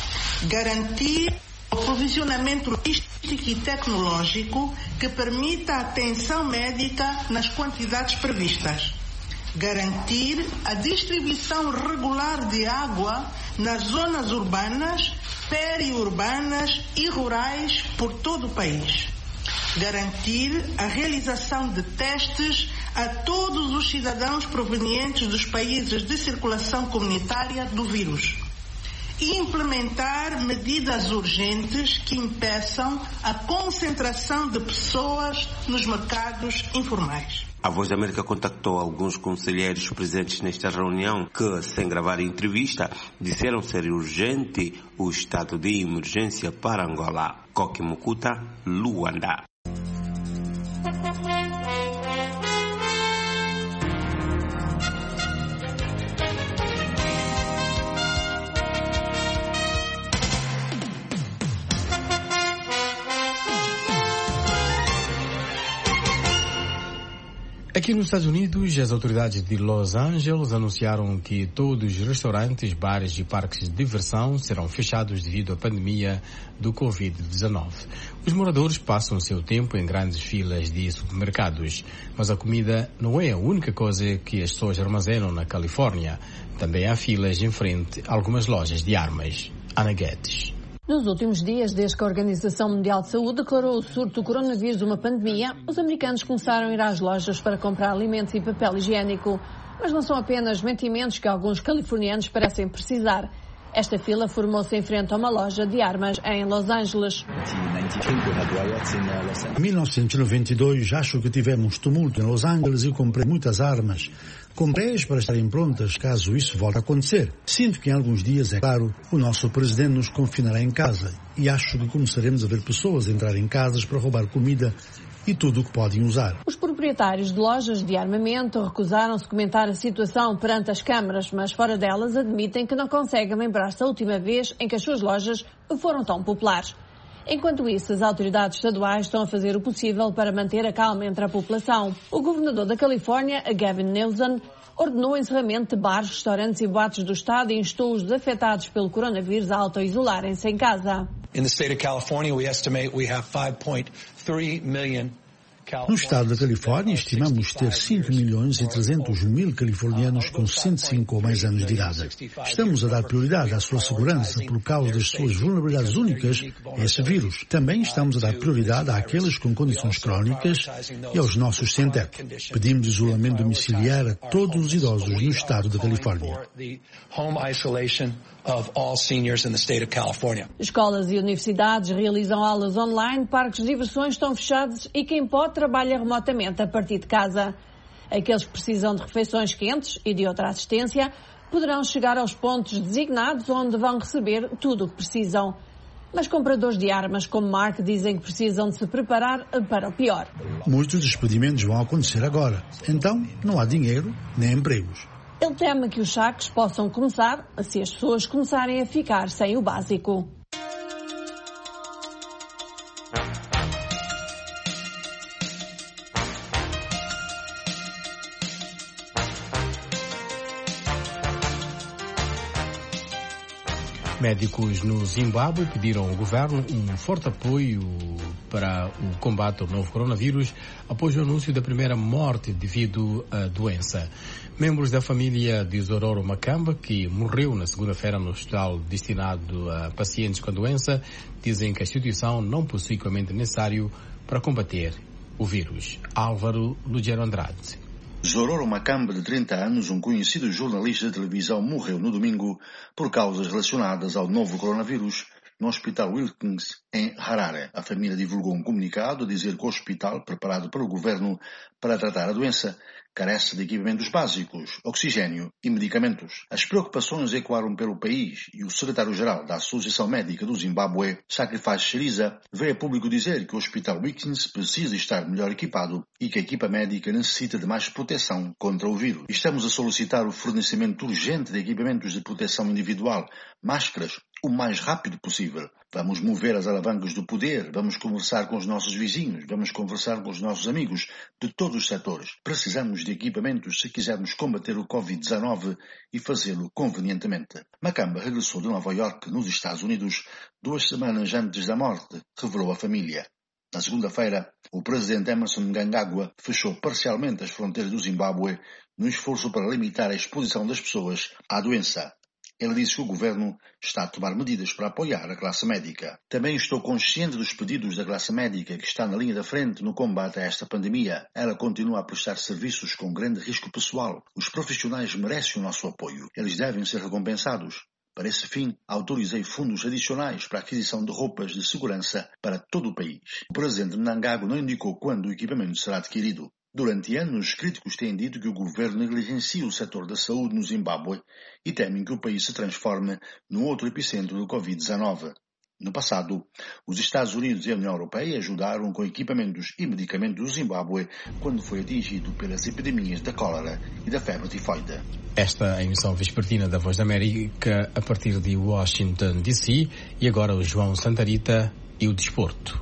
Garantir o provisionamento logístico e tecnológico que permita a atenção médica nas quantidades previstas. Garantir a distribuição regular de água nas zonas urbanas, periurbanas e rurais por todo o país. Garantir a realização de testes a todos os cidadãos provenientes dos países de circulação comunitária do vírus. E implementar medidas urgentes que impeçam a concentração de pessoas nos mercados informais. A Voz da América contactou alguns conselheiros presentes nesta reunião que, sem gravar a entrevista, disseram ser urgente o estado de emergência para Angola. Koki Mukuta, Luanda. Aqui nos Estados Unidos, as autoridades de Los Angeles anunciaram que todos os restaurantes, bares e parques de diversão serão fechados devido à pandemia do Covid-19. Os moradores passam seu tempo em grandes filas de supermercados, mas a comida não é a única coisa que as pessoas armazenam na Califórnia. Também há filas em frente a algumas lojas de armas. Ana Guedes. Nos últimos dias, desde que a Organização Mundial de Saúde declarou o surto do coronavírus uma pandemia, os americanos começaram a ir às lojas para comprar alimentos e papel higiênico. Mas não são apenas mantimentos que alguns californianos parecem precisar. Esta fila formou-se em frente a uma loja de armas em Los Angeles. Em 1992, acho que tivemos tumulto em Los Angeles e comprei muitas armas. Comprei-as para estarem prontas caso isso volte a acontecer. Sinto que em alguns dias, é claro, o nosso presidente nos confinará em casa e acho que começaremos a ver pessoas entrar em casas para roubar comida e tudo o que podem usar. Os proprietários de lojas de armamento recusaram-se comentar a situação perante as câmaras, mas fora delas admitem que não conseguem lembrar-se da última vez em que as suas lojas foram tão populares. Enquanto isso, as autoridades estaduais estão a fazer o possível para manter a calma entre a população. O governador da Califórnia, Gavin Newsom, ordenou o encerramento de bares, restaurantes e boates do estado e instou os afetados pelo coronavírus a auto-isolarem-se em casa. No estado da Califórnia, estimamos ter 5.300.000 californianos com 105 ou mais anos de idade. Estamos a dar prioridade à sua segurança por causa das suas vulnerabilidades únicas a esse vírus. Também estamos a dar prioridade àqueles com condições crónicas e aos nossos sem-teto. Pedimos isolamento domiciliar a todos os idosos no estado da Califórnia. Escolas e universidades realizam aulas online, parques de diversões estão fechados e quem pode trabalha remotamente a partir de casa. Aqueles que precisam de refeições quentes e de outra assistência poderão chegar aos pontos designados onde vão receber tudo o que precisam. Mas compradores de armas como Mark dizem que precisam de se preparar para o pior. Muitos despedimentos vão acontecer agora. Então, não há dinheiro nem empregos. Ele teme que os saques possam começar se as pessoas começarem a ficar sem o básico. Médicos no Zimbábue pediram ao governo um forte apoio para o combate ao novo coronavírus após o anúncio da primeira morte devido à doença. Membros da família de Zororo Makamba, que morreu na segunda-feira no hospital destinado a pacientes com a doença, dizem que a instituição não possui equipamento necessário para combater o vírus. Álvaro Lugero Andrade. Zororo Makamba, de 30 anos, um conhecido jornalista de televisão, morreu no domingo por causas relacionadas ao novo coronavírus no Hospital Wilkins, em Harare. A família divulgou um comunicado a dizer que o hospital, preparado pelo governo para tratar a doença, carece de equipamentos básicos, oxigênio e medicamentos. As preocupações ecoaram pelo país e o secretário-geral da Associação Médica do Zimbábue, Sacrifácio Chiriza, veio a público dizer que o Hospital Wilkins precisa estar melhor equipado e que a equipa médica necessita de mais proteção contra o vírus. Estamos a solicitar o fornecimento urgente de equipamentos de proteção individual, máscaras, o mais rápido possível. Vamos mover as alavancas do poder, vamos conversar com os nossos vizinhos, vamos conversar com os nossos amigos de todos os setores. Precisamos de equipamentos se quisermos combater o Covid-19 e fazê-lo convenientemente. Makamba regressou de Nova York, nos Estados Unidos, 2 semanas antes da morte, revelou a família. Na segunda-feira, o presidente Emmerson Mnangagwa fechou parcialmente as fronteiras do Zimbábue no esforço para limitar a exposição das pessoas à doença. Ele disse que o governo está a tomar medidas para apoiar a classe médica. Também estou consciente dos pedidos da classe médica que está na linha da frente no combate a esta pandemia. Ela continua a prestar serviços com grande risco pessoal. Os profissionais merecem o nosso apoio. Eles devem ser recompensados. Para esse fim, autorizei fundos adicionais para a aquisição de roupas de segurança para todo o país. O presidente Mnangagwa não indicou quando o equipamento será adquirido. Durante anos, críticos têm dito que o governo negligencia o setor da saúde no Zimbábue e temem que o país se transforme num outro epicentro do Covid-19. No passado, os Estados Unidos e a União Europeia ajudaram com equipamentos e medicamentos do Zimbábue quando foi atingido pelas epidemias da cólera e da febre tifoide. Esta é a emissão vespertina da Voz da América a partir de Washington, D.C. E agora o João Santarita e o desporto.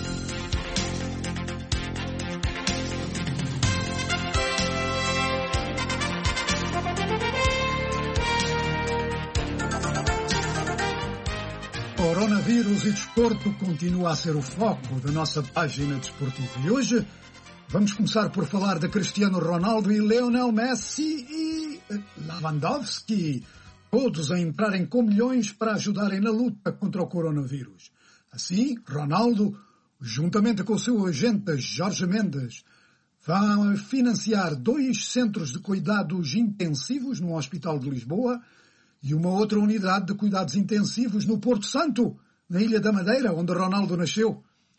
Coronavírus e desporto continua a ser o foco da nossa página desportiva. E hoje vamos começar por falar de Cristiano Ronaldo e Lionel Messi e Lewandowski, todos a entrarem com milhões para ajudarem na luta contra o coronavírus. Assim, Ronaldo, juntamente com o seu agente Jorge Mendes, vai financiar 2 centros de cuidados intensivos no Hospital de Lisboa e uma outra unidade de cuidados intensivos no Porto Santo, na Ilha da Madeira, onde Ronaldo nasceu.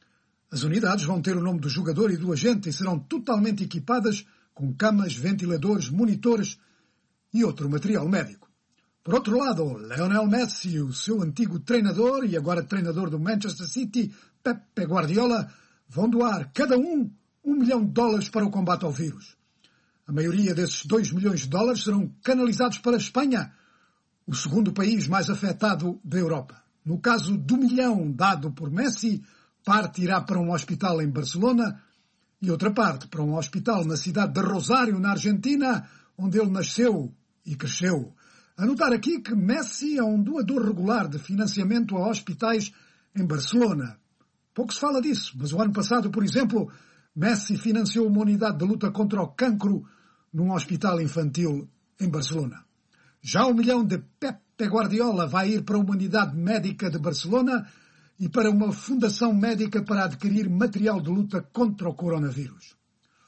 As unidades vão ter o nome do jogador e do agente e serão totalmente equipadas com camas, ventiladores, monitores e outro material médico. Por outro lado, Lionel Messi, o seu antigo treinador e agora treinador do Manchester City, Pep Guardiola, vão doar cada um $1 milhão para o combate ao vírus. A maioria desses $2 milhões serão canalizados para a Espanha, o segundo país mais afetado da Europa. No caso do $1 milhão dado por Messi, parte irá para um hospital em Barcelona e outra parte para um hospital na cidade de Rosário, na Argentina, onde ele nasceu e cresceu. A notar aqui que Messi é um doador regular de financiamento a hospitais em Barcelona. Pouco se fala disso, mas o ano passado, por exemplo, Messi financiou uma unidade de luta contra o cancro num hospital infantil em Barcelona. Já $1 milhão de Pep Guardiola vai ir para uma unidade médica de Barcelona e para uma fundação médica para adquirir material de luta contra o coronavírus.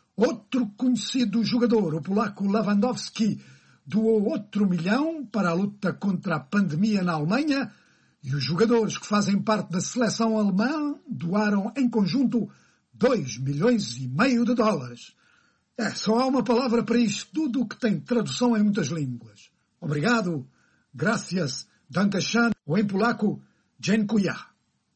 Outro conhecido jogador, o polaco Lewandowski, doou outro $1 milhão para a luta contra a pandemia na Alemanha e os jogadores que fazem parte da seleção alemã doaram em conjunto $2,5 milhões. Só há uma palavra para isto tudo que tem tradução em muitas línguas. Obrigado, gracias, danke schön, ou em polaco, dziękuję.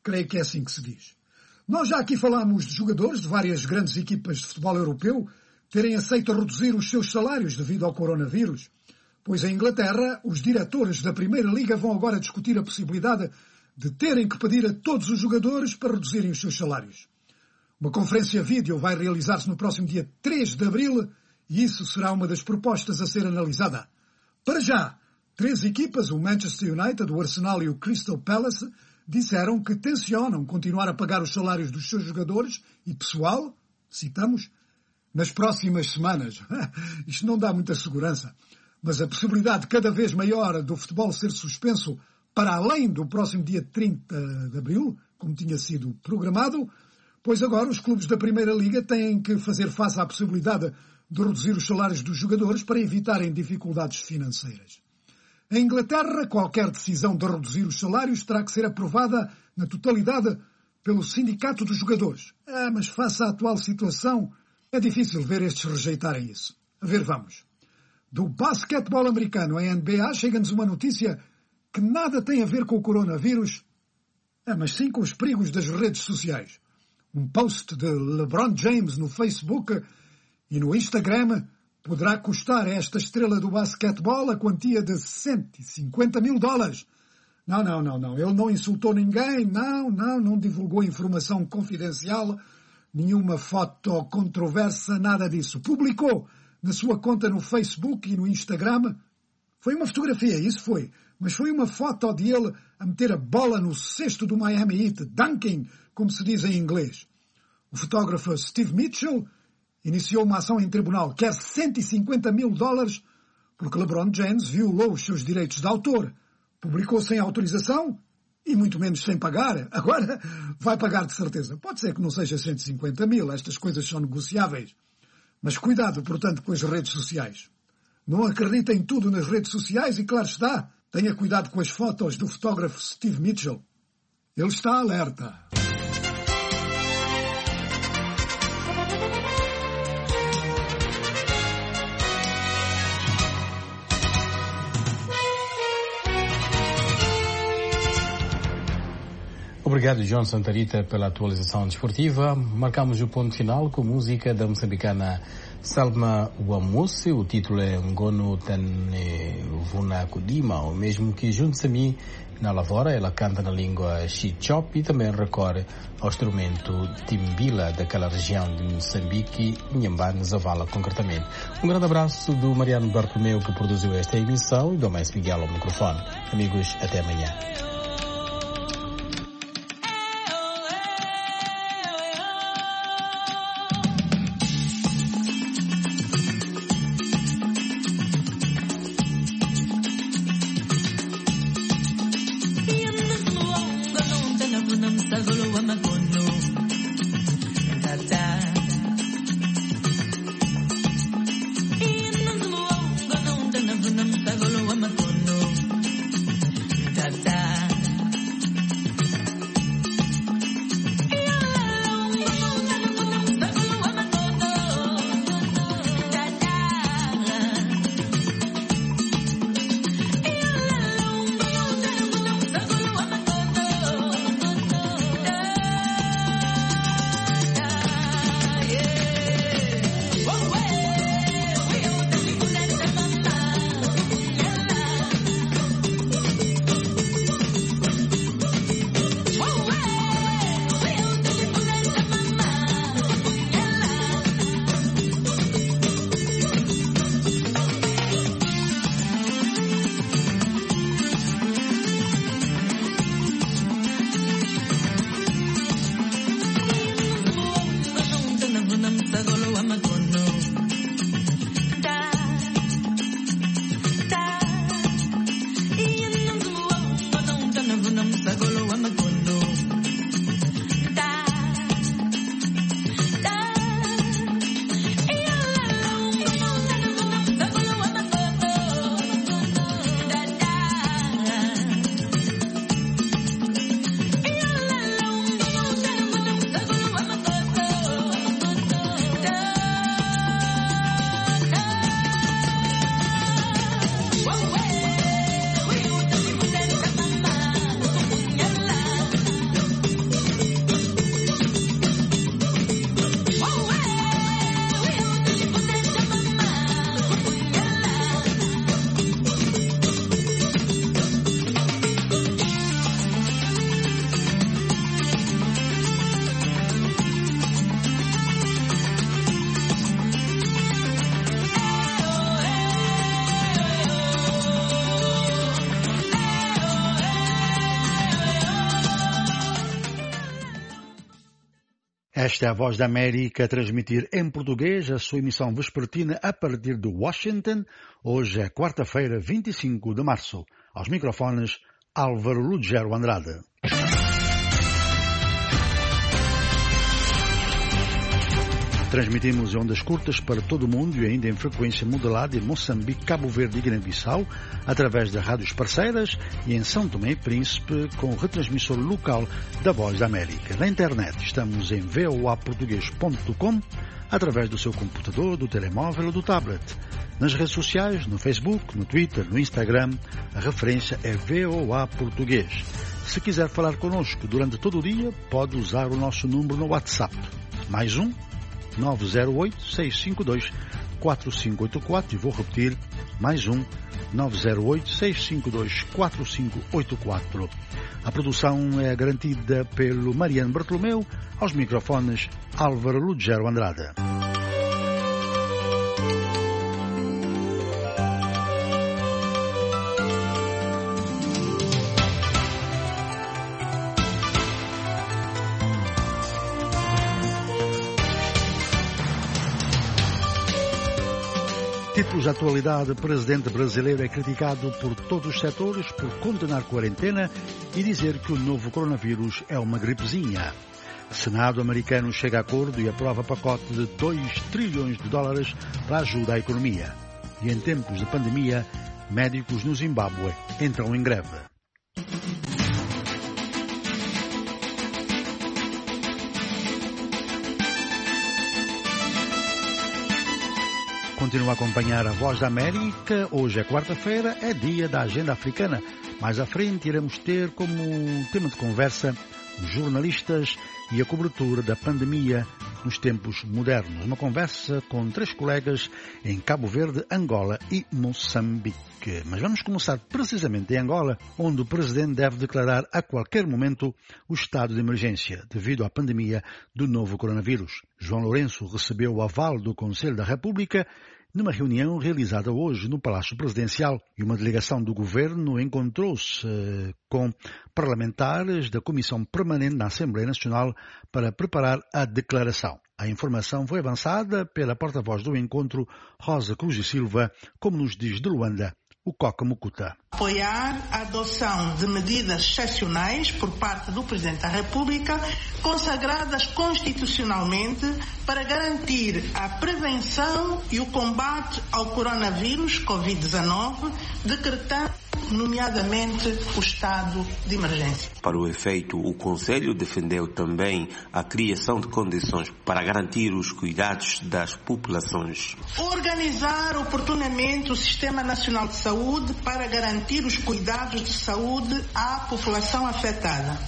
Creio que é assim que se diz. Nós já aqui falámos de jogadores de várias grandes equipas de futebol europeu terem aceito reduzir os seus salários devido ao coronavírus. Pois em Inglaterra, os diretores da Primeira Liga vão agora discutir a possibilidade de terem que pedir a todos os jogadores para reduzirem os seus salários. Uma conferência vídeo vai realizar-se no próximo dia 3 de abril e isso será uma das propostas a ser analisada. Para já, 3 equipas, o Manchester United, o Arsenal e o Crystal Palace, disseram que tencionam continuar a pagar os salários dos seus jogadores e pessoal, citamos, nas próximas semanas. Isto não dá muita segurança, mas a possibilidade cada vez maior do futebol ser suspenso para além do próximo dia 30 de abril, como tinha sido programado, pois agora os clubes da Primeira Liga têm que fazer face à possibilidade de reduzir os salários dos jogadores para evitarem dificuldades financeiras. Em Inglaterra, qualquer decisão de reduzir os salários terá que ser aprovada na totalidade pelo Sindicato dos Jogadores. Mas face à atual situação, é difícil ver estes rejeitarem isso. A ver, vamos. Do basquetebol americano em NBA chega-nos uma notícia que nada tem a ver com o coronavírus, mas sim com os perigos das redes sociais. Um post de LeBron James no Facebook e no Instagram poderá custar a esta estrela do basquetebol a quantia de $150 mil. Não. Ele não insultou ninguém, não divulgou informação confidencial, nenhuma foto controversa, nada disso. Publicou na sua conta no Facebook e no Instagram. Foi uma fotografia, isso foi. Mas foi uma foto dele a meter a bola no cesto do Miami Heat, dunking, como se diz em inglês. O fotógrafo Steve Mitchell iniciou uma ação em tribunal, quer $150 mil, porque LeBron James violou os seus direitos de autor. Publicou sem autorização e muito menos sem pagar. Agora vai pagar de certeza. Pode ser que não seja 150 mil, estas coisas são negociáveis. Mas cuidado, portanto, com as redes sociais. Não acreditem tudo nas redes sociais e, claro está, tenha cuidado com as fotos do fotógrafo Steve Mitchell. Ele está alerta. Obrigado, João Santarita, pela atualização desportiva. Marcamos o ponto final com música da moçambicana Salma Wamuse. O título é Ngono Tane Vuna Kudima, o mesmo que junto-se na lavoura. Ela canta na língua Xichop e também recorre ao instrumento timbila daquela região de Moçambique, Inhambane, Zavala concretamente. Um grande abraço do Mariano Bartolomeu, que produziu esta emissão, e do Mães Miguel ao microfone. Amigos, até amanhã. Da Esta é a Voz da América a transmitir em português a sua emissão vespertina a partir de Washington. Hoje é quarta-feira, 25 de março. Aos microfones, Álvaro Lugero Andrade. Transmitimos em ondas curtas para todo o mundo e ainda em frequência modulada em Moçambique, Cabo Verde e Guiné-Bissau, através de rádios parceiras e em São Tomé e Príncipe, com o retransmissor local da Voz da América. Na internet estamos em voaportugues.com, através do seu computador, do telemóvel ou do tablet. Nas redes sociais, no Facebook, no Twitter, no Instagram, a referência é VOA Português. Se quiser falar connosco durante todo o dia, pode usar o nosso número no WhatsApp. Mais 908-652-4584 e vou repetir, mais 908-652-4584. A produção é garantida pelo Mariano Bartolomeu, aos microfones Álvaro Lugero Andrade. Títulos de atualidade: o presidente brasileiro é criticado por todos os setores por condenar quarentena e dizer que o novo coronavírus é uma gripezinha. Senado americano chega a acordo e aprova pacote de $2 trilhões para ajuda à economia. E em tempos de pandemia, médicos no Zimbábue entram em greve. Continua a acompanhar a Voz da América. Hoje é quarta-feira, é dia da Agenda Africana. Mais à frente iremos ter como tema de conversa os jornalistas e a cobertura da pandemia nos tempos modernos. Uma conversa com 3 colegas em Cabo Verde, Angola e Moçambique. Mas vamos começar precisamente em Angola, onde o presidente deve declarar a qualquer momento o estado de emergência devido à pandemia do novo coronavírus. João Lourenço recebeu o aval do Conselho da República numa reunião realizada hoje no Palácio Presidencial, e uma delegação do governo encontrou-se com parlamentares da Comissão Permanente da Assembleia Nacional para preparar a declaração. A informação foi avançada pela porta-voz do encontro, Rosa Cruz e Silva, como nos diz de Luanda o Coca Mucuta. Apoiar a adoção de medidas excepcionais por parte do Presidente da República, consagradas constitucionalmente para garantir a prevenção e o combate ao coronavírus Covid-19, decretando nomeadamente o estado de emergência. Para o efeito, o Conselho defendeu também a criação de condições para garantir os cuidados das populações. Organizar oportunamente o Sistema Nacional de Saúde para garantir os cuidados de saúde à população afetada.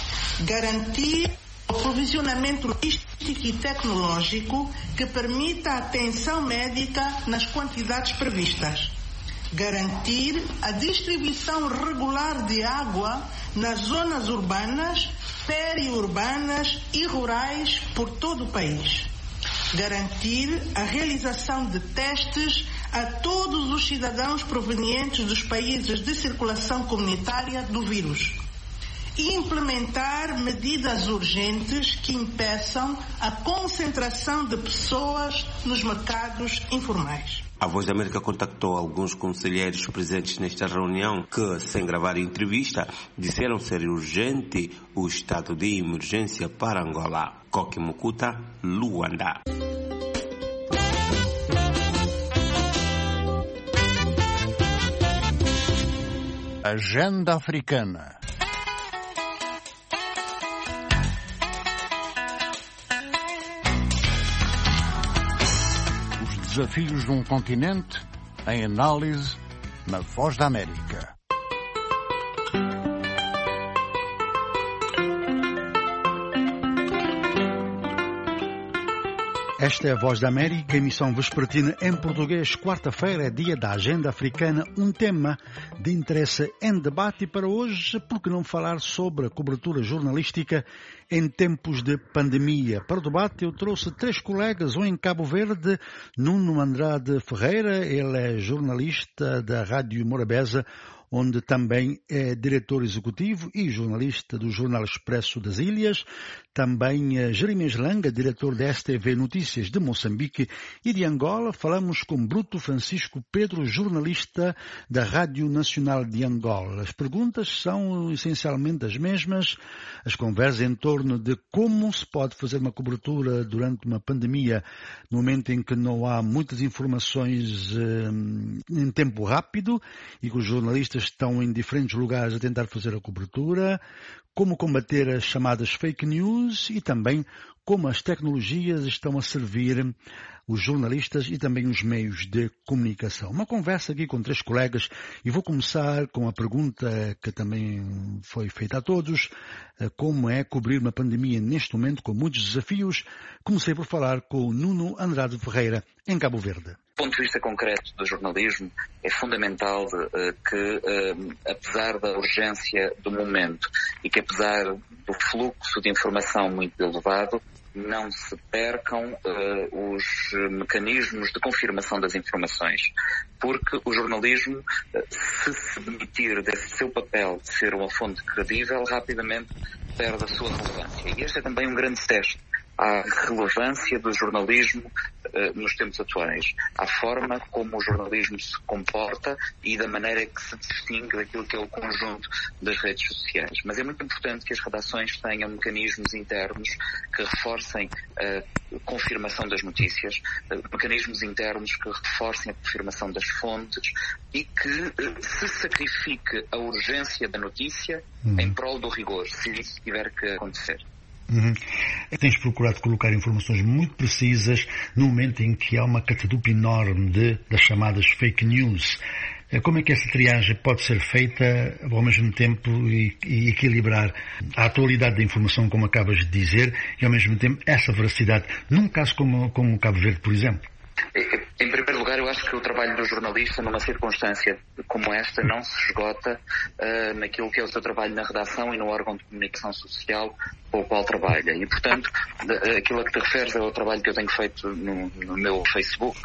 Garantir o aprovisionamento logístico e tecnológico que permita a atenção médica nas quantidades previstas. Garantir a distribuição regular de água nas zonas urbanas, periurbanas e rurais por todo o país. Garantir a realização de testes a todos os cidadãos provenientes dos países de circulação comunitária do vírus. E implementar medidas urgentes que impeçam a concentração de pessoas nos mercados informais. A Voz da América contactou alguns conselheiros presentes nesta reunião que, sem gravar entrevista, disseram ser urgente o estado de emergência para Angola. Coque Mucuta, Luanda. Agenda Africana. Desafios de um continente em análise na Voz da América. Esta é a Voz da América, emissão vespertina em português. Quarta-feira é dia da Agenda Africana, um tema de interesse em debate. E para hoje, por que não falar sobre a cobertura jornalística em tempos de pandemia? Para o debate eu trouxe 3 colegas, um em Cabo Verde, Nuno Andrade Ferreira, ele é jornalista da Rádio Morabeza, onde também é diretor executivo e jornalista do Jornal Expresso das Ilhas. Também Jeremias Langa, diretor da STV Notícias de Moçambique, e de Angola falamos com Bruto Francisco Pedro, jornalista da Rádio Nacional de Angola. As perguntas são essencialmente as mesmas, as conversas em torno de como se pode fazer uma cobertura durante uma pandemia, no momento em que não há muitas informações em tempo rápido e que os jornalistas estão em diferentes lugares a tentar fazer a cobertura, como combater as chamadas fake news e também como as tecnologias estão a servir os jornalistas e também os meios de comunicação. Uma conversa aqui com 3 colegas e vou começar com a pergunta que também foi feita a todos, como é cobrir uma pandemia neste momento com muitos desafios. Comecei por falar com o Nuno Andrade Ferreira, em Cabo Verde. Do ponto de vista concreto do jornalismo, é fundamental que, apesar da urgência do momento e que apesar do fluxo de informação muito elevado, não se percam os mecanismos de confirmação das informações, porque o jornalismo, se demitir desse seu papel de ser uma fonte credível, rapidamente perde a sua relevância. E este é também um grande teste à relevância do jornalismo nos tempos atuais, à forma como o jornalismo se comporta e da maneira que se distingue daquilo que é o conjunto das redes sociais. Mas é muito importante que as redações tenham mecanismos internos que reforcem a confirmação das notícias, mecanismos internos que reforcem a confirmação das fontes e que se sacrifique a urgência da notícia em prol do rigor, se isso tiver que acontecer. Tens procurado colocar informações muito precisas no momento em que há uma catadupa enorme das chamadas fake news. Como é que essa triagem pode ser feita ao mesmo tempo e equilibrar a atualidade da informação, como acabas de dizer, e ao mesmo tempo essa veracidade, num caso como o Cabo Verde, por exemplo? Em primeiro lugar, eu acho que o trabalho do jornalista, numa circunstância como esta, não se esgota naquilo que é o seu trabalho na redação e no órgão de comunicação social com o qual trabalha. E, portanto, aquilo a que te referes é o trabalho que eu tenho feito no meu Facebook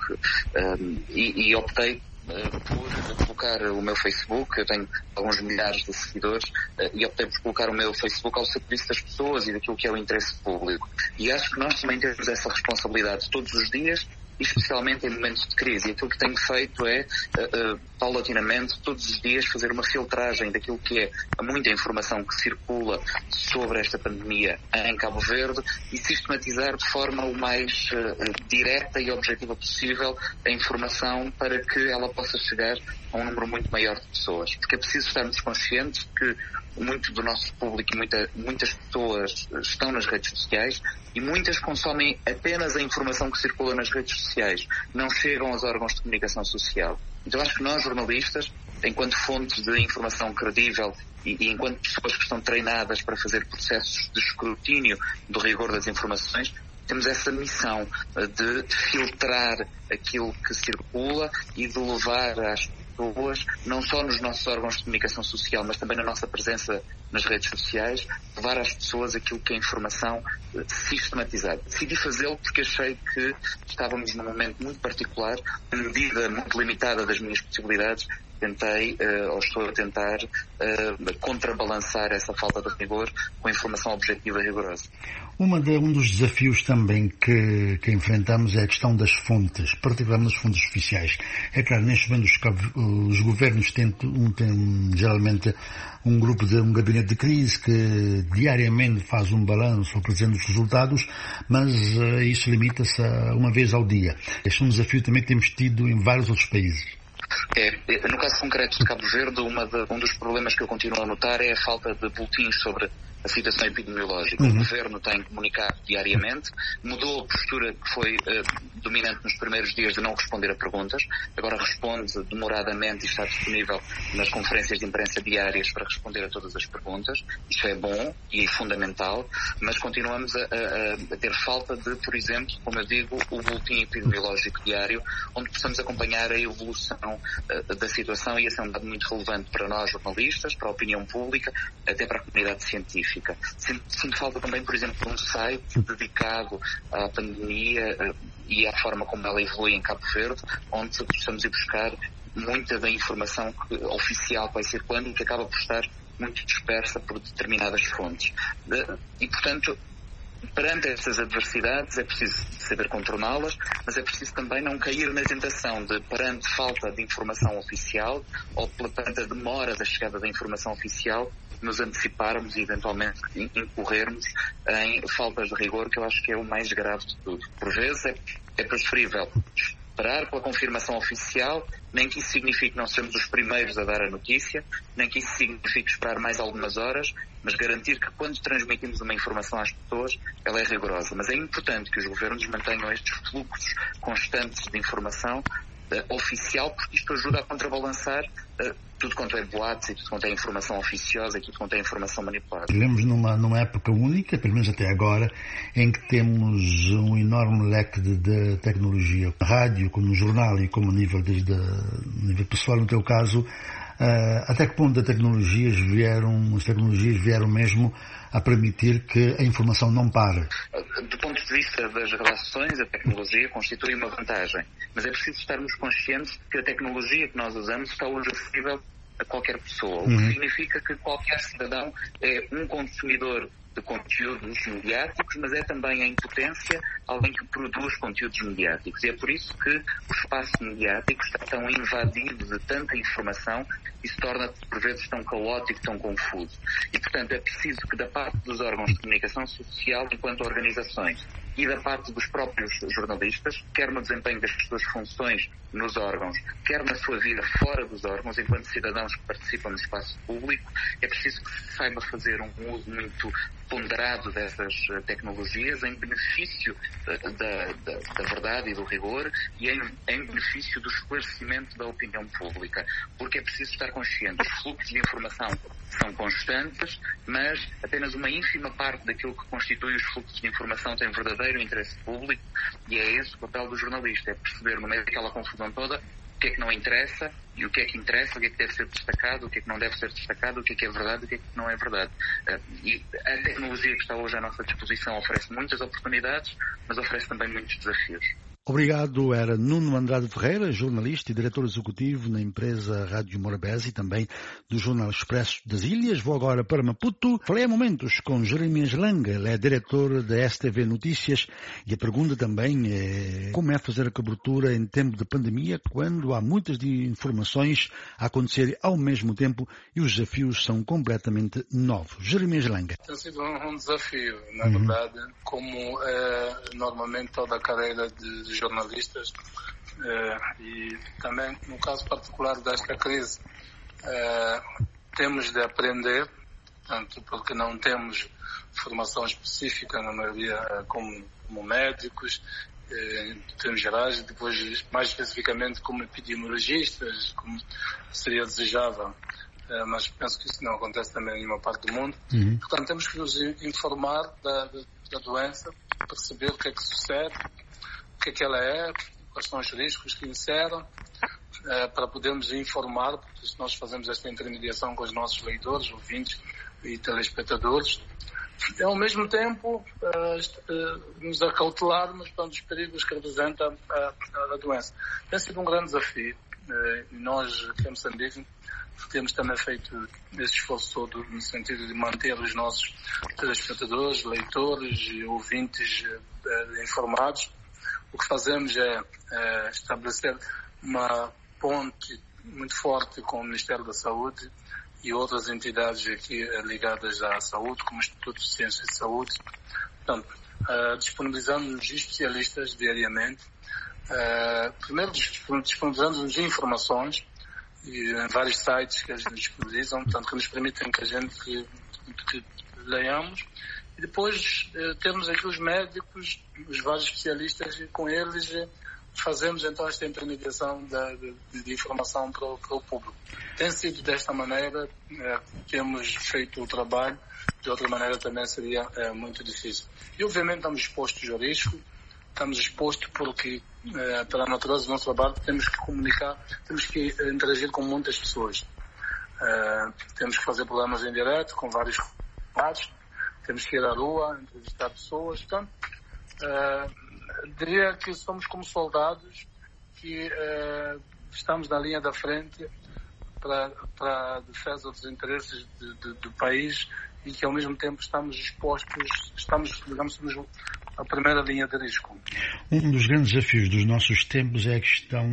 e optei por colocar o meu Facebook, eu tenho alguns milhares de seguidores, e optei por colocar o meu Facebook ao serviço das pessoas e daquilo que é o interesse público. E acho que nós também temos essa responsabilidade todos os dias, especialmente em momentos de crise. E aquilo que tenho feito é, paulatinamente, todos os dias, fazer uma filtragem daquilo que é a muita informação que circula sobre esta pandemia em Cabo Verde e sistematizar de forma o mais direta e objetiva possível a informação para que ela possa chegar a um número muito maior de pessoas. Porque é preciso estarmos conscientes que muito do nosso público e muitas pessoas estão nas redes sociais e muitas consomem apenas a informação que circula nas redes sociais, não chegam aos órgãos de comunicação social. Então acho que nós, jornalistas, enquanto fontes de informação credível e enquanto pessoas que estão treinadas para fazer processos de escrutínio do rigor das informações, temos essa missão de filtrar aquilo que circula e de levar às pessoas, não só nos nossos órgãos de comunicação social, mas também na nossa presença nas redes sociais, levar às pessoas aquilo que é informação sistematizada. Decidi fazê-lo porque achei que estávamos num momento muito particular, na medida muito limitada das minhas possibilidades, estou a tentar contrabalançar essa falta de rigor com a informação objetiva e rigorosa. Um dos desafios também que enfrentamos é a questão das fontes, particularmente das fontes oficiais. É claro, neste momento os governos têm geralmente um gabinete de crise que diariamente faz um balanço apresentando os resultados, mas isso limita-se a uma vez ao dia. Este é um desafio também que temos tido em vários outros países. No caso concreto de Cabo Verde, um dos problemas que eu continuo a notar é a falta de boletins sobre a situação epidemiológica. O Governo tem comunicado diariamente, mudou a postura que foi dominante nos primeiros dias de não responder a perguntas, agora responde demoradamente e está disponível nas conferências de imprensa diárias para responder a todas as perguntas. Isso é bom e é fundamental, mas continuamos a ter falta de, por exemplo, como eu digo, o boletim epidemiológico diário, onde possamos acompanhar a evolução da situação, e esse é um dado muito relevante para nós jornalistas, para a opinião pública, até para a comunidade científica. Sinto falta também, por exemplo, de um site dedicado à pandemia e à forma como ela evolui em Cabo Verde, onde possamos ir buscar muita da informação oficial que vai circulando e que acaba por estar muito dispersa por determinadas fontes. E, portanto, perante estas adversidades é preciso saber contorná-las, mas é preciso também não cair na tentação de, perante falta de informação oficial ou perante a demora da chegada da informação oficial, nos anteciparmos e eventualmente incorrermos em faltas de rigor, que eu acho que é o mais grave de tudo. Por vezes é preferível esperar pela confirmação oficial, nem que isso signifique não sermos os primeiros a dar a notícia, nem que isso signifique esperar mais algumas horas, mas garantir que quando transmitimos uma informação às pessoas, ela é rigorosa. Mas é importante que os governos mantenham estes fluxos constantes de informação oficial, porque isto ajuda a contrabalançar tudo quanto é boatos e tudo quanto é informação oficiosa e tudo quanto é informação manipulada. Vivemos numa época única, pelo menos até agora, em que temos um enorme leque de tecnologia, rádio, como jornal e como nível pessoal, no teu caso, até que ponto as tecnologias vieram mesmo a permitir que a informação não pare? Do ponto de vista das relações, a tecnologia constitui uma vantagem, mas é preciso estarmos conscientes de que a tecnologia que nós usamos está hoje acessível a qualquer pessoa, o que significa que qualquer cidadão é um consumidor de conteúdos mediáticos, mas é também, em potência, alguém que produz conteúdos mediáticos. E é por isso que o espaço mediático está tão invadido de tanta informação e se torna, por vezes, tão caótico, tão confuso. E, portanto, é preciso que, da parte dos órgãos de comunicação social, enquanto organizações, e da parte dos próprios jornalistas, quer no desempenho das suas funções nos órgãos, quer na sua vida fora dos órgãos, enquanto cidadãos que participam no espaço público, é preciso que se saiba fazer um uso muito ponderado dessas tecnologias em benefício da verdade e do rigor e em benefício do esclarecimento da opinião pública, porque é preciso estar consciente. Os fluxos de informação são constantes, mas apenas uma ínfima parte daquilo que constitui os fluxos de informação tem verdadeiro interesse público, e é esse o papel do jornalista, é perceber no meio daquela confusão toda o que é que não interessa e o que é que interessa, o que é que deve ser destacado, o que é que não deve ser destacado, o que é verdade e o que é que não é verdade. E a tecnologia que está hoje à nossa disposição oferece muitas oportunidades, mas oferece também muitos desafios. Obrigado, era Nuno Andrade Ferreira, jornalista e diretor executivo na empresa Rádio Morabeza e também do Jornal Expresso das Ilhas. Vou agora para Maputo. Falei há momentos com Jeremias Langa, ele é diretor da STV Notícias, e a pergunta também é como é fazer a cobertura em tempo de pandemia, quando há muitas informações a acontecer ao mesmo tempo e os desafios são completamente novos. Jeremias Langa. Tem sido um desafio, na verdade, como normalmente toda a carreira de jornalistas, e também no caso particular desta crise temos de aprender, tanto porque não temos formação específica na maioria como médicos em termos gerais, e depois mais especificamente como epidemiologistas, como seria desejável, mas penso que isso não acontece também em nenhuma parte do mundo. Portanto, temos que nos informar da doença, perceber o que é que sucede, o que é que ela é, quais são os riscos que inseram, para podermos informar, porque se nós fazemos esta intermediação com os nossos leitores, ouvintes e telespectadores, e ao mesmo tempo nos acautelarmos para os perigos que representa a doença. Tem sido um grande desafio. Nós, aqui em Moçambique, temos também feito esse esforço todo no sentido de manter os nossos telespectadores, leitores e ouvintes informados. O que fazemos é estabelecer uma ponte muito forte com o Ministério da Saúde e outras entidades aqui ligadas à saúde, como o Instituto de Ciências de Saúde. Portanto, disponibilizamos-nos especialistas diariamente. Primeiro, disponibilizamos-nos informações em vários sites que eles nos disponibilizam, portanto, que nos permitem que a gente que leiamos. E depois temos aqui os médicos, os vários especialistas, e com eles fazemos então esta intermediação de informação para o público. Tem sido desta maneira que temos feito o trabalho, de outra maneira também seria muito difícil. E obviamente estamos expostos ao risco, estamos expostos porque, pela natureza do nosso trabalho, temos que comunicar, temos que interagir com muitas pessoas. Temos que fazer programas em direto com vários convidados, temos que ir à rua, entrevistar pessoas. Portanto, diria que somos como soldados que estamos na linha da frente para a defesa dos interesses do país e que ao mesmo tempo estamos expostos, digamos, a primeira linha de risco. Um dos grandes desafios dos nossos tempos é a questão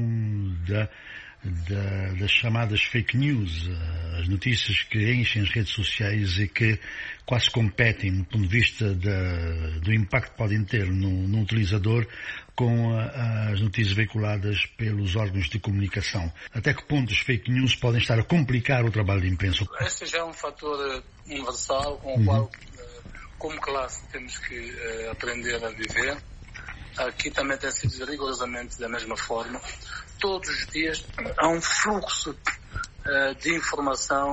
das chamadas fake news, as notícias que enchem as redes sociais e que quase competem do ponto de vista do impacto que podem ter no utilizador com as notícias veiculadas pelos órgãos de comunicação. Até que ponto as fake news podem estar a complicar o trabalho da imprensa? Este já é um fator universal com o qual, como classe, temos que aprender a viver. Aqui também tem sido rigorosamente da mesma forma. Todos os dias há um fluxo de informação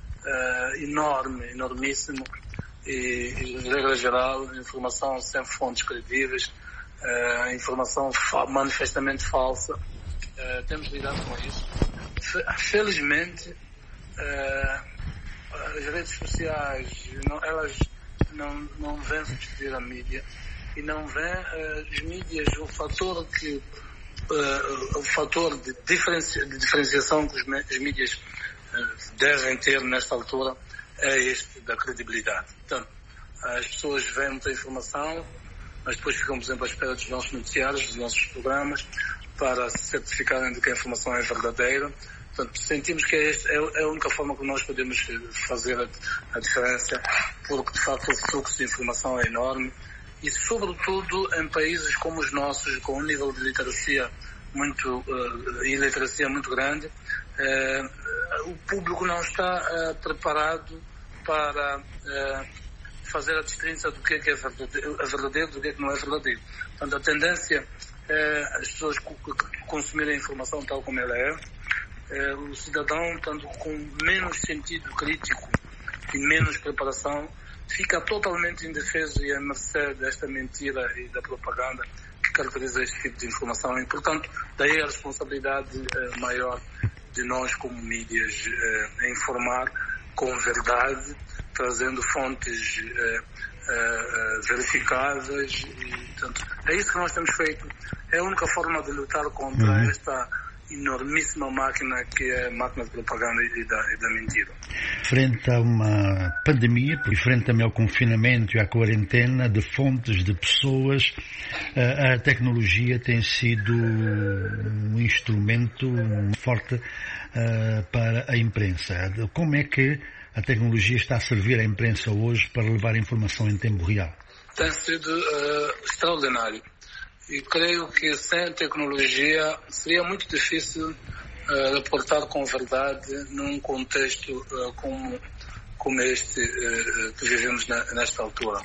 enormíssimo e, de regra geral, informação sem fontes credíveis, informação manifestamente falsa. Temos lidado com isso. Felizmente, as redes sociais, elas não vêm substituir a mídia e não vêm as mídias, o fator de diferenciação que as mídias devem ter nesta altura é este da credibilidade. Portanto, as pessoas veem muita informação, mas depois ficam, por exemplo, à espera dos nossos noticiários, dos nossos programas, para se certificarem de que a informação é verdadeira. Portanto, sentimos que é a única forma que nós podemos fazer a diferença, porque, de facto, o fluxo de informação é enorme e, sobretudo, em países como os nossos, com um nível de literacia muito grande, o público não está preparado para fazer a distinção do que é verdadeiro do que não é verdadeiro. Portanto, a tendência é as pessoas consumirem a informação tal como ela é. O cidadão, tanto com menos sentido crítico e menos preparação, fica totalmente indefeso e à mercê desta mentira e da propaganda que caracteriza este tipo de informação. E, portanto, daí a responsabilidade maior de nós como mídias em informar com verdade, trazendo fontes verificáveis. E, portanto, é isso que nós temos feito. É a única forma de lutar contra esta enormíssima máquina que é a máquina de propaganda e da mentira. Frente a uma pandemia e frente também ao confinamento e à quarentena de fontes, de pessoas, a tecnologia tem sido um instrumento forte para a imprensa. Como é que a tecnologia está a servir à imprensa hoje para levar a informação em tempo real? Tem sido extraordinário. E creio que sem tecnologia seria muito difícil reportar com verdade num contexto como este que vivemos nesta altura.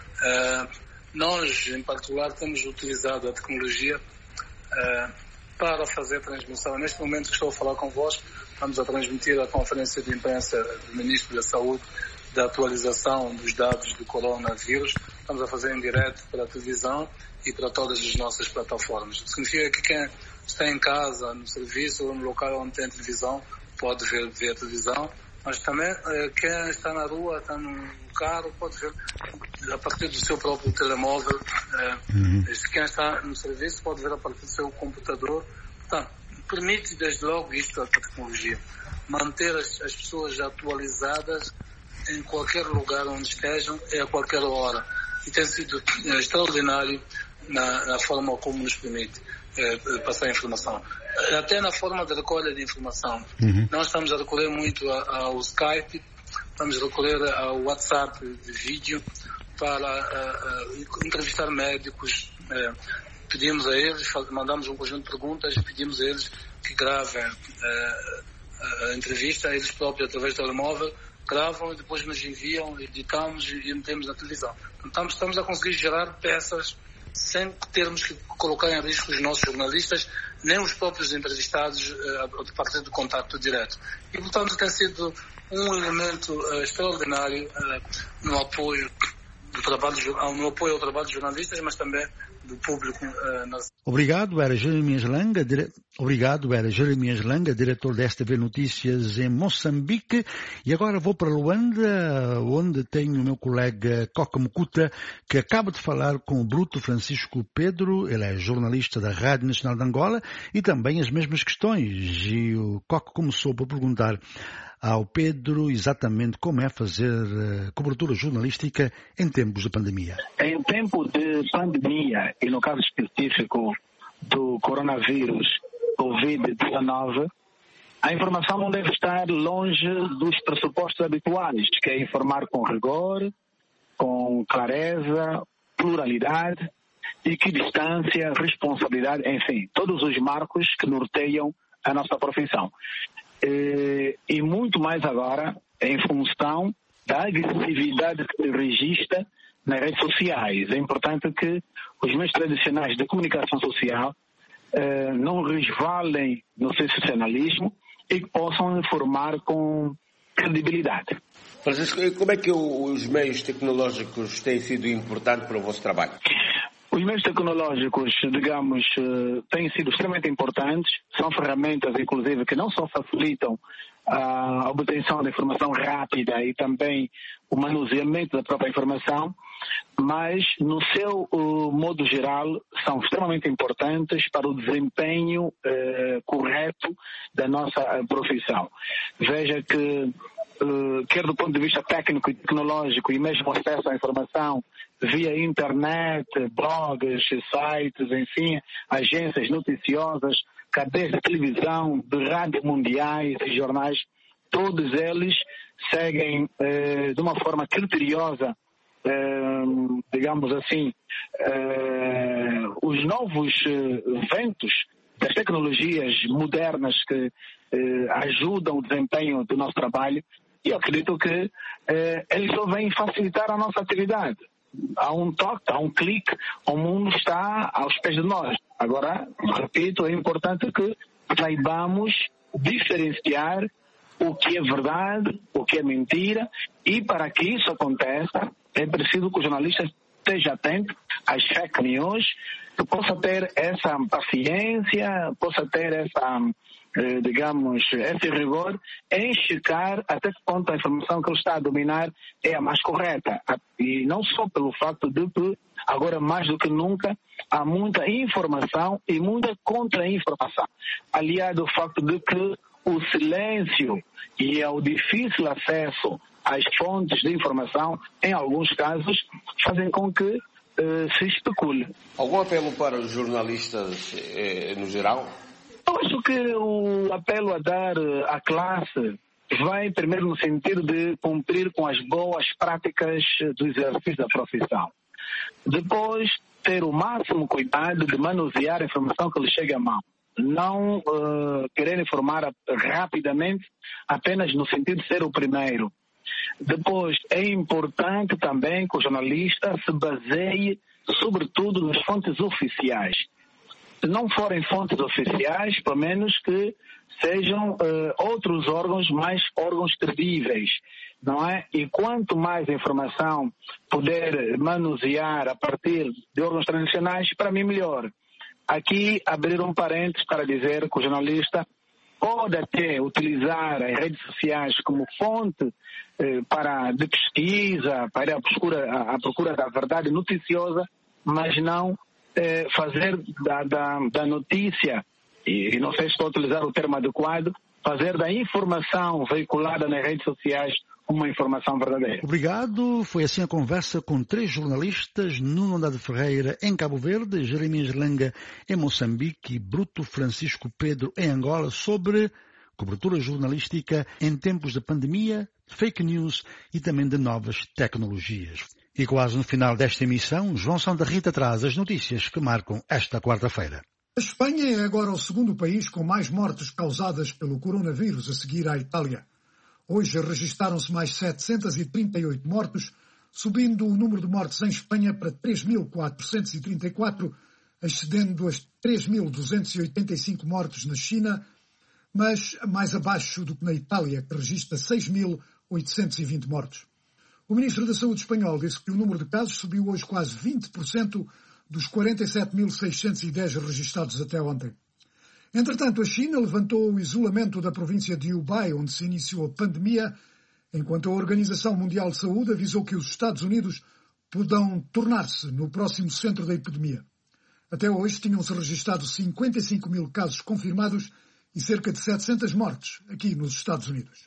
Nós, em particular, temos utilizado a tecnologia para fazer a transmissão. Neste momento que estou a falar convosco, estamos a transmitir a conferência de imprensa do Ministro da Saúde da atualização dos dados do coronavírus. Estamos a fazer em direto para a televisão e para todas as nossas plataformas. Significa que quem está em casa, no serviço ou no local onde tem televisão, pode ver a televisão, mas também quem está na rua, está no carro, pode ver a partir do seu próprio telemóvel. Quem está no serviço pode ver a partir do seu computador. Portanto, permite desde logo isto a tecnologia, manter as pessoas atualizadas em qualquer lugar onde estejam e a qualquer hora. E tem sido extraordinário na forma como nos permite passar a informação. Até na forma de recolha de informação. Nós estamos a recorrer muito ao Skype, estamos a recorrer ao WhatsApp de vídeo para entrevistar médicos. Pedimos a eles, mandamos um conjunto de perguntas, pedimos a eles que gravem a entrevista, eles próprios, através do telemóvel, gravam e depois nos enviam, editamos e metemos na televisão. Então, estamos a conseguir gerar peças sem termos que colocar em risco os nossos jornalistas, nem os próprios entrevistados a partir do contacto direto. E, portanto, tem sido um elemento extraordinário no apoio no apoio ao trabalho dos jornalistas, mas também do público. Obrigado, era Jeremias Langa, diretor da STV Notícias em Moçambique. E agora vou para Luanda, onde tenho o meu colega Coca Mukuta, que acaba de falar com o Bruto Francisco Pedro. Ele é jornalista da Rádio Nacional de Angola e também as mesmas questões. E o Coca começou por perguntar ao Pedro exatamente como é fazer cobertura jornalística em tempos de pandemia. Em tempo de pandemia, e no caso específico do coronavírus Covid-19, a informação não deve estar longe dos pressupostos habituais, que é informar com rigor, com clareza, pluralidade, equidistância, responsabilidade, enfim, todos os marcos que norteiam a nossa profissão. E muito mais agora em função da agressividade que se registra nas redes sociais. É importante que os meios tradicionais de comunicação social não resvalem no sensacionalismo e que possam informar com credibilidade. Francisco, como é que os meios tecnológicos têm sido importantes para o vosso trabalho? Os meios tecnológicos, digamos, têm sido extremamente importantes. São ferramentas, inclusive, que não só facilitam a obtenção da informação rápida e também o manuseamento da própria informação, mas, no seu modo geral, são extremamente importantes para o desempenho correto da nossa profissão. Veja que, quer do ponto de vista técnico e tecnológico e mesmo acesso à informação via internet, blogs, sites, enfim, agências noticiosas, cadeias de televisão, de rádio mundiais e jornais, todos eles seguem de uma forma criteriosa, digamos assim, os novos ventos das tecnologias modernas que ajudam o desempenho do nosso trabalho, e eu acredito que eles só vêm facilitar a nossa atividade. Há um toque, há um clique, o mundo está aos pés de nós. Agora, repito, é importante que saibamos diferenciar o que é verdade, o que é mentira, e para que isso aconteça, é preciso que o jornalista esteja atento às fake news, que possa ter essa paciência, possa ter essa, digamos, esse rigor em checar até que ponto a informação que ele está a dominar é a mais correta. E não só pelo facto de que, agora mais do que nunca, há muita informação e muita contra-informação. Aliado ao facto de que o silêncio e o difícil acesso às fontes de informação, em alguns casos, fazem com que se especule. Algum apelo para os jornalistas no geral? Eu acho que o apelo a dar à classe vai primeiro no sentido de cumprir com as boas práticas do exercício da profissão. Depois, ter o máximo cuidado de manusear a informação que lhe chega à mão. Não querer informar rapidamente apenas no sentido de ser o primeiro. Depois, é importante também que o jornalista se baseie sobretudo nas fontes oficiais. Se não forem fontes oficiais, pelo menos que sejam outros órgãos, mais órgãos credíveis, não é? E quanto mais informação puder manusear a partir de órgãos tradicionais, para mim melhor. Aqui abrir um parênteses para dizer que o jornalista pode até utilizar as redes sociais como fonte de pesquisa, para ir à procura da verdade noticiosa, mas não fazer da notícia, e não sei se estou a utilizar o termo adequado, fazer da informação veiculada nas redes sociais uma informação verdadeira. Obrigado. Foi assim a conversa com 3 jornalistas, Nuno Andrade Ferreira em Cabo Verde, Jeremias Langa em Moçambique e Bruto Francisco Pedro em Angola, sobre cobertura jornalística em tempos de pandemia, fake news e também de novas tecnologias. E quase no final desta emissão, João Santa Rita traz as notícias que marcam esta quarta-feira. A Espanha é agora o segundo país com mais mortes causadas pelo coronavírus, a seguir à Itália. Hoje registaram-se mais 738 mortos, subindo o número de mortes em Espanha para 3.434, excedendo as 3.285 mortes na China, mas mais abaixo do que na Itália, que registra 6.820 mortos. O Ministro da Saúde espanhol disse que o número de casos subiu hoje quase 20% dos 47.610 registados até ontem. Entretanto, a China levantou o isolamento da província de Hubei, onde se iniciou a pandemia, enquanto a Organização Mundial de Saúde avisou que os Estados Unidos poderão tornar-se no próximo centro da epidemia. Até hoje tinham-se registrado 55 mil casos confirmados e cerca de 700 mortes aqui nos Estados Unidos.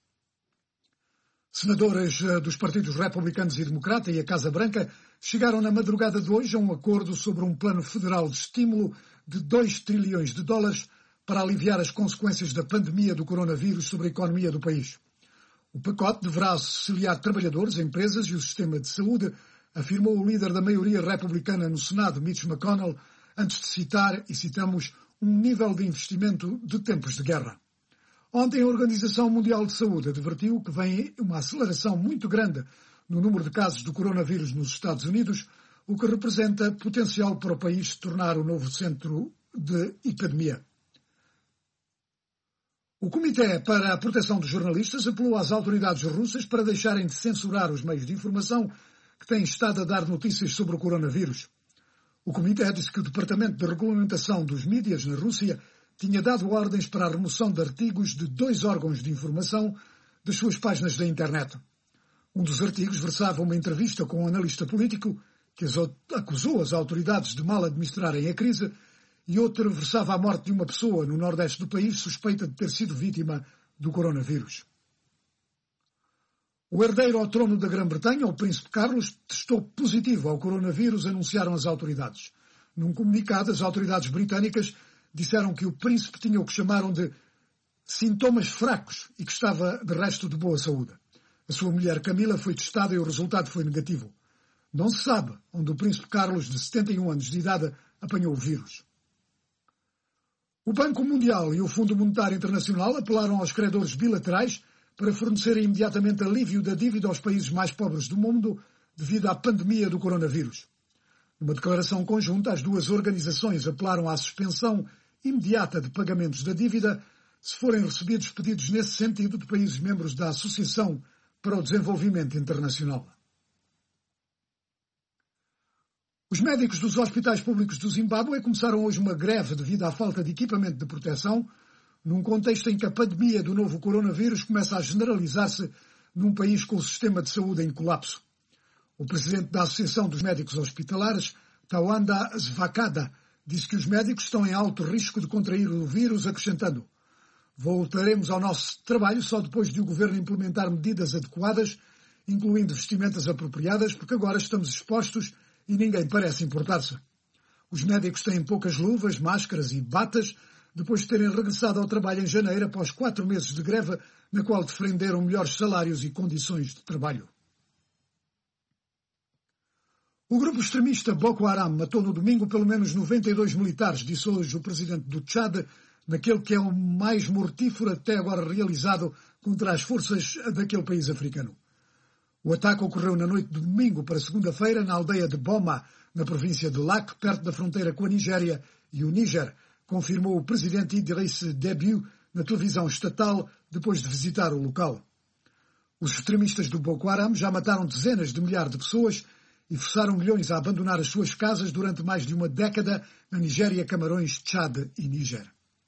Senadores dos partidos republicanos e democrata e a Casa Branca chegaram na madrugada de hoje a um acordo sobre um plano federal de estímulo de 2 trilhões de dólares para aliviar as consequências da pandemia do coronavírus sobre a economia do país. O pacote deverá auxiliar trabalhadores, empresas e o sistema de saúde, afirmou o líder da maioria republicana no Senado, Mitch McConnell, antes de citar, e citamos, um nível de investimento de tempos de guerra. Ontem a Organização Mundial de Saúde advertiu que vem uma aceleração muito grande no número de casos do coronavírus nos Estados Unidos, o que representa potencial para o país se tornar o novo centro de epidemia. O Comitê para a Proteção dos Jornalistas apelou às autoridades russas para deixarem de censurar os meios de informação que têm estado a dar notícias sobre o coronavírus. O Comitê disse que o Departamento de Regulamentação dos Mídias na Rússia tinha dado ordens para a remoção de artigos de 2 órgãos de informação das suas páginas da internet. Um dos artigos versava uma entrevista com um analista político que acusou as autoridades de mal administrarem a crise, e outro versava a morte de uma pessoa no nordeste do país suspeita de ter sido vítima do coronavírus. O herdeiro ao trono da Grã-Bretanha, o príncipe Carlos, testou positivo ao coronavírus, anunciaram as autoridades. Num comunicado, as autoridades britânicas disseram que o príncipe tinha o que chamaram de sintomas fracos e que estava, de resto, de boa saúde. A sua mulher Camila foi testada e o resultado foi negativo. Não se sabe onde o príncipe Carlos, de 71 anos de idade, apanhou o vírus. O Banco Mundial e o Fundo Monetário Internacional apelaram aos credores bilaterais para fornecerem imediatamente alívio da dívida aos países mais pobres do mundo devido à pandemia do coronavírus. Numa declaração conjunta, as duas organizações apelaram à suspensão imediata de pagamentos da dívida se forem recebidos pedidos nesse sentido de países membros da Associação para o Desenvolvimento Internacional. Os médicos dos hospitais públicos do Zimbábue começaram hoje uma greve devido à falta de equipamento de proteção, num contexto em que a pandemia do novo coronavírus começa a generalizar-se num país com o sistema de saúde em colapso. O presidente da Associação dos Médicos Hospitalares, Tawanda Zvakada, disse que os médicos estão em alto risco de contrair o vírus, acrescentando: voltaremos ao nosso trabalho só depois de o governo implementar medidas adequadas, incluindo vestimentas apropriadas, porque agora estamos expostos e ninguém parece importar-se. Os médicos têm poucas luvas, máscaras e batas, depois de terem regressado ao trabalho em janeiro após 4 meses de greve, na qual defenderam melhores salários e condições de trabalho. O grupo extremista Boko Haram matou no domingo pelo menos 92 militares, disse hoje o presidente do Tchad, naquele que é o mais mortífero até agora realizado contra as forças daquele país africano. O ataque ocorreu na noite de domingo para segunda-feira na aldeia de Boma, na província de Lac, perto da fronteira com a Nigéria e o Níger, confirmou o presidente Idriss Déby na televisão estatal depois de visitar o local. Os extremistas do Boko Haram já mataram dezenas de milhares de pessoas e forçaram milhões a abandonar as suas casas durante mais de uma década na Nigéria, Camarões, Tchad e Níger.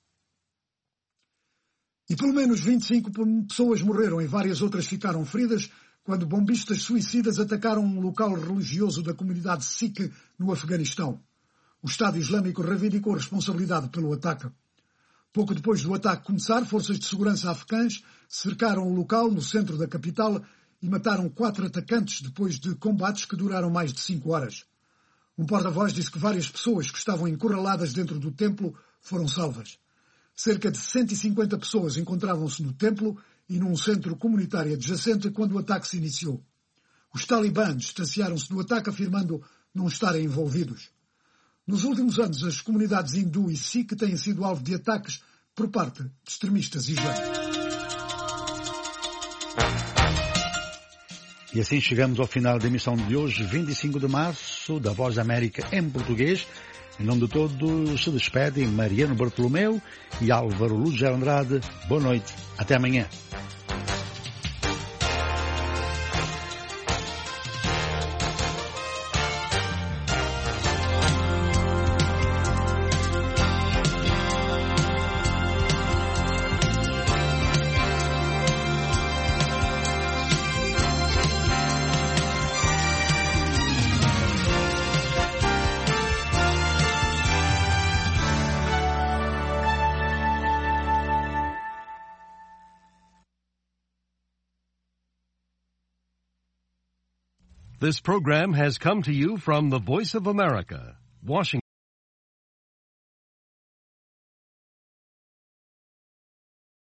E pelo menos 25 pessoas morreram e várias outras ficaram feridas quando bombistas suicidas atacaram um local religioso da comunidade Sikh no Afeganistão. O Estado Islâmico reivindicou a responsabilidade pelo ataque. Pouco depois do ataque começar, forças de segurança afegãs cercaram o local no centro da capital e mataram 4 atacantes depois de combates que duraram mais de 5 horas. Um porta-voz disse que várias pessoas que estavam encurraladas dentro do templo foram salvas. Cerca de 150 pessoas encontravam-se no templo e num centro comunitário adjacente quando o ataque se iniciou. Os talibãs distanciaram-se do ataque afirmando não estarem envolvidos. Nos últimos anos, as comunidades hindu e sikh têm sido alvo de ataques por parte de extremistas islâmicos. E assim chegamos ao final da emissão de hoje, 25 de março, da Voz da América em português. Em nome de todos, se despedem Mariano Bartolomeu e Álvaro Luz Andrade. Boa noite. Até amanhã. This program has come to you from the Voice of America, Washington.